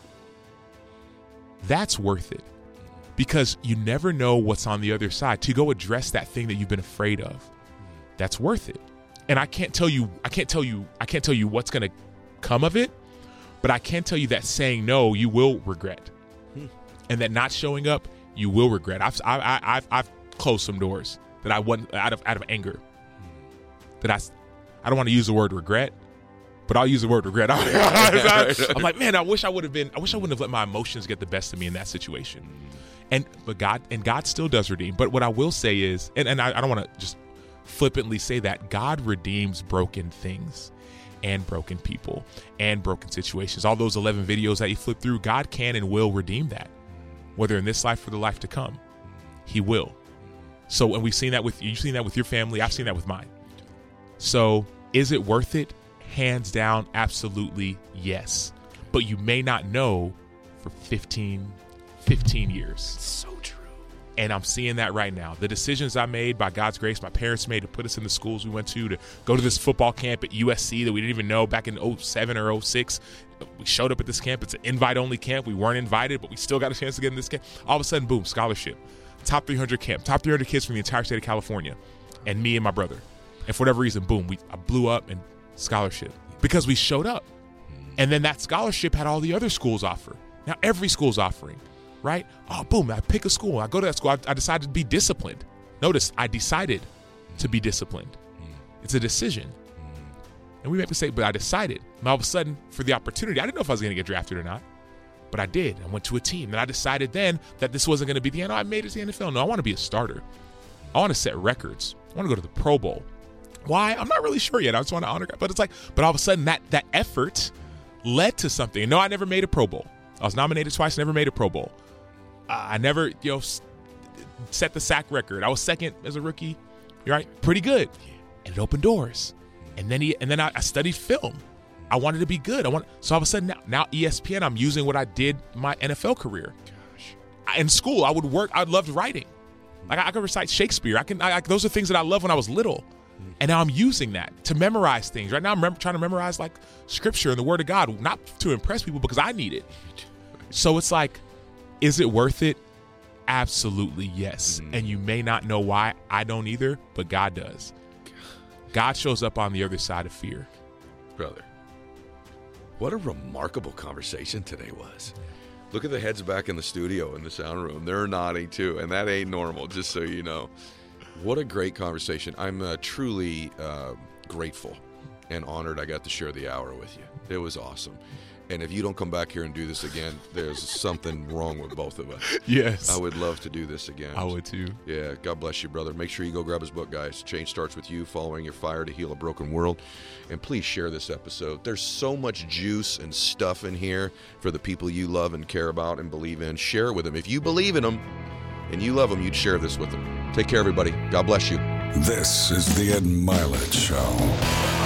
That's worth it, because you never know what's on the other side. To go address that thing that you've been afraid of, that's worth it. And I can't tell you, I can't tell you, I can't tell you what's going to come of it, but I can tell you that saying no, you will regret, hmm. and that not showing up, you will regret. I've I, I've I've closed some doors that I wasn't out of out of anger. That I, I don't want to use the word regret, but I'll use the word regret. I'm like, man, I wish I would have been. I wish I wouldn't have let my emotions get the best of me in that situation. And but God and God still does redeem. But what I will say is, and, and I, I don't want to just flippantly say that, God redeems broken things and broken people and broken situations. All those eleven videos that you flip through, God can and will redeem that, whether in this life or the life to come. He will. So, and we've seen that with you. You've seen that with your family. I've seen that with mine. So, is it worth it? Hands down, absolutely yes. But you may not know for fifteen, fifteen years. So true. And I'm seeing that right now. The decisions I made, by God's grace, my parents made to put us in the schools we went to, to go to this football camp at U S C that we didn't even know back in oh seven or oh six. We showed up at this camp. It's an invite-only camp. We weren't invited, but we still got a chance to get in this camp. All of a sudden, boom, scholarship. Top three hundred camp. Top three hundred kids from the entire state of California. And me and my brother. And for whatever reason, boom, we I blew up and scholarship. Because we showed up. And then that scholarship had all the other schools offer. Now every school's offering, right? Oh, boom, I pick a school. I go to that school. I, I decided to be disciplined. Notice, I decided to be disciplined. It's a decision. And we make mistake, but I decided. And all of a sudden, for the opportunity, I didn't know if I was going to get drafted or not, but I did. I went to a team, and I decided then that this wasn't going to be the end. I made it to the N F L. No, I want to be a starter. I want to set records. I want to go to the Pro Bowl. Why? I'm not really sure yet. I just want to honor God. But it's like, but all of a sudden, that that effort led to something. No, I never made a Pro Bowl. I was nominated twice, never made a Pro Bowl. Uh, I never, you know, set the sack record. I was second as a rookie. You're right, pretty good, and it opened doors. And then he, and then I, I studied film. I wanted to be good. I want so all of a sudden now, now E S P N. I'm using what I did my N F L career. Gosh, I, in school I would work. I loved writing. Like I, I could recite Shakespeare. I can. I, I, those are things that I loved when I was little. And now I'm using that to memorize things. Right now I'm mem- trying to memorize like scripture and the word of God, not to impress people because I need it. So it's like, is it worth it? Absolutely yes. Mm-hmm. And you may not know why. I don't either, but God does. God shows up on the other side of fear. Brother, what a remarkable conversation today was. Look at the heads back in the studio in the sound room. They're nodding too, and that ain't normal, just so you know. What a great conversation. I'm uh, truly uh, grateful and honored I got to share the hour with you. It was awesome. And if you don't come back here and do this again, there's something wrong with both of us. Yes. I would love to do this again. I would too. Yeah, God bless you, brother. Make sure you go grab his book, guys. Change Starts With You, Following Your Fire to Heal a Broken World. And please share this episode. There's so much juice and stuff in here for the people you love and care about and believe in. Share it with them. If you believe in them and you love them, you'd share this with them. Take care, everybody. God bless you. This is the Ed Milet Show.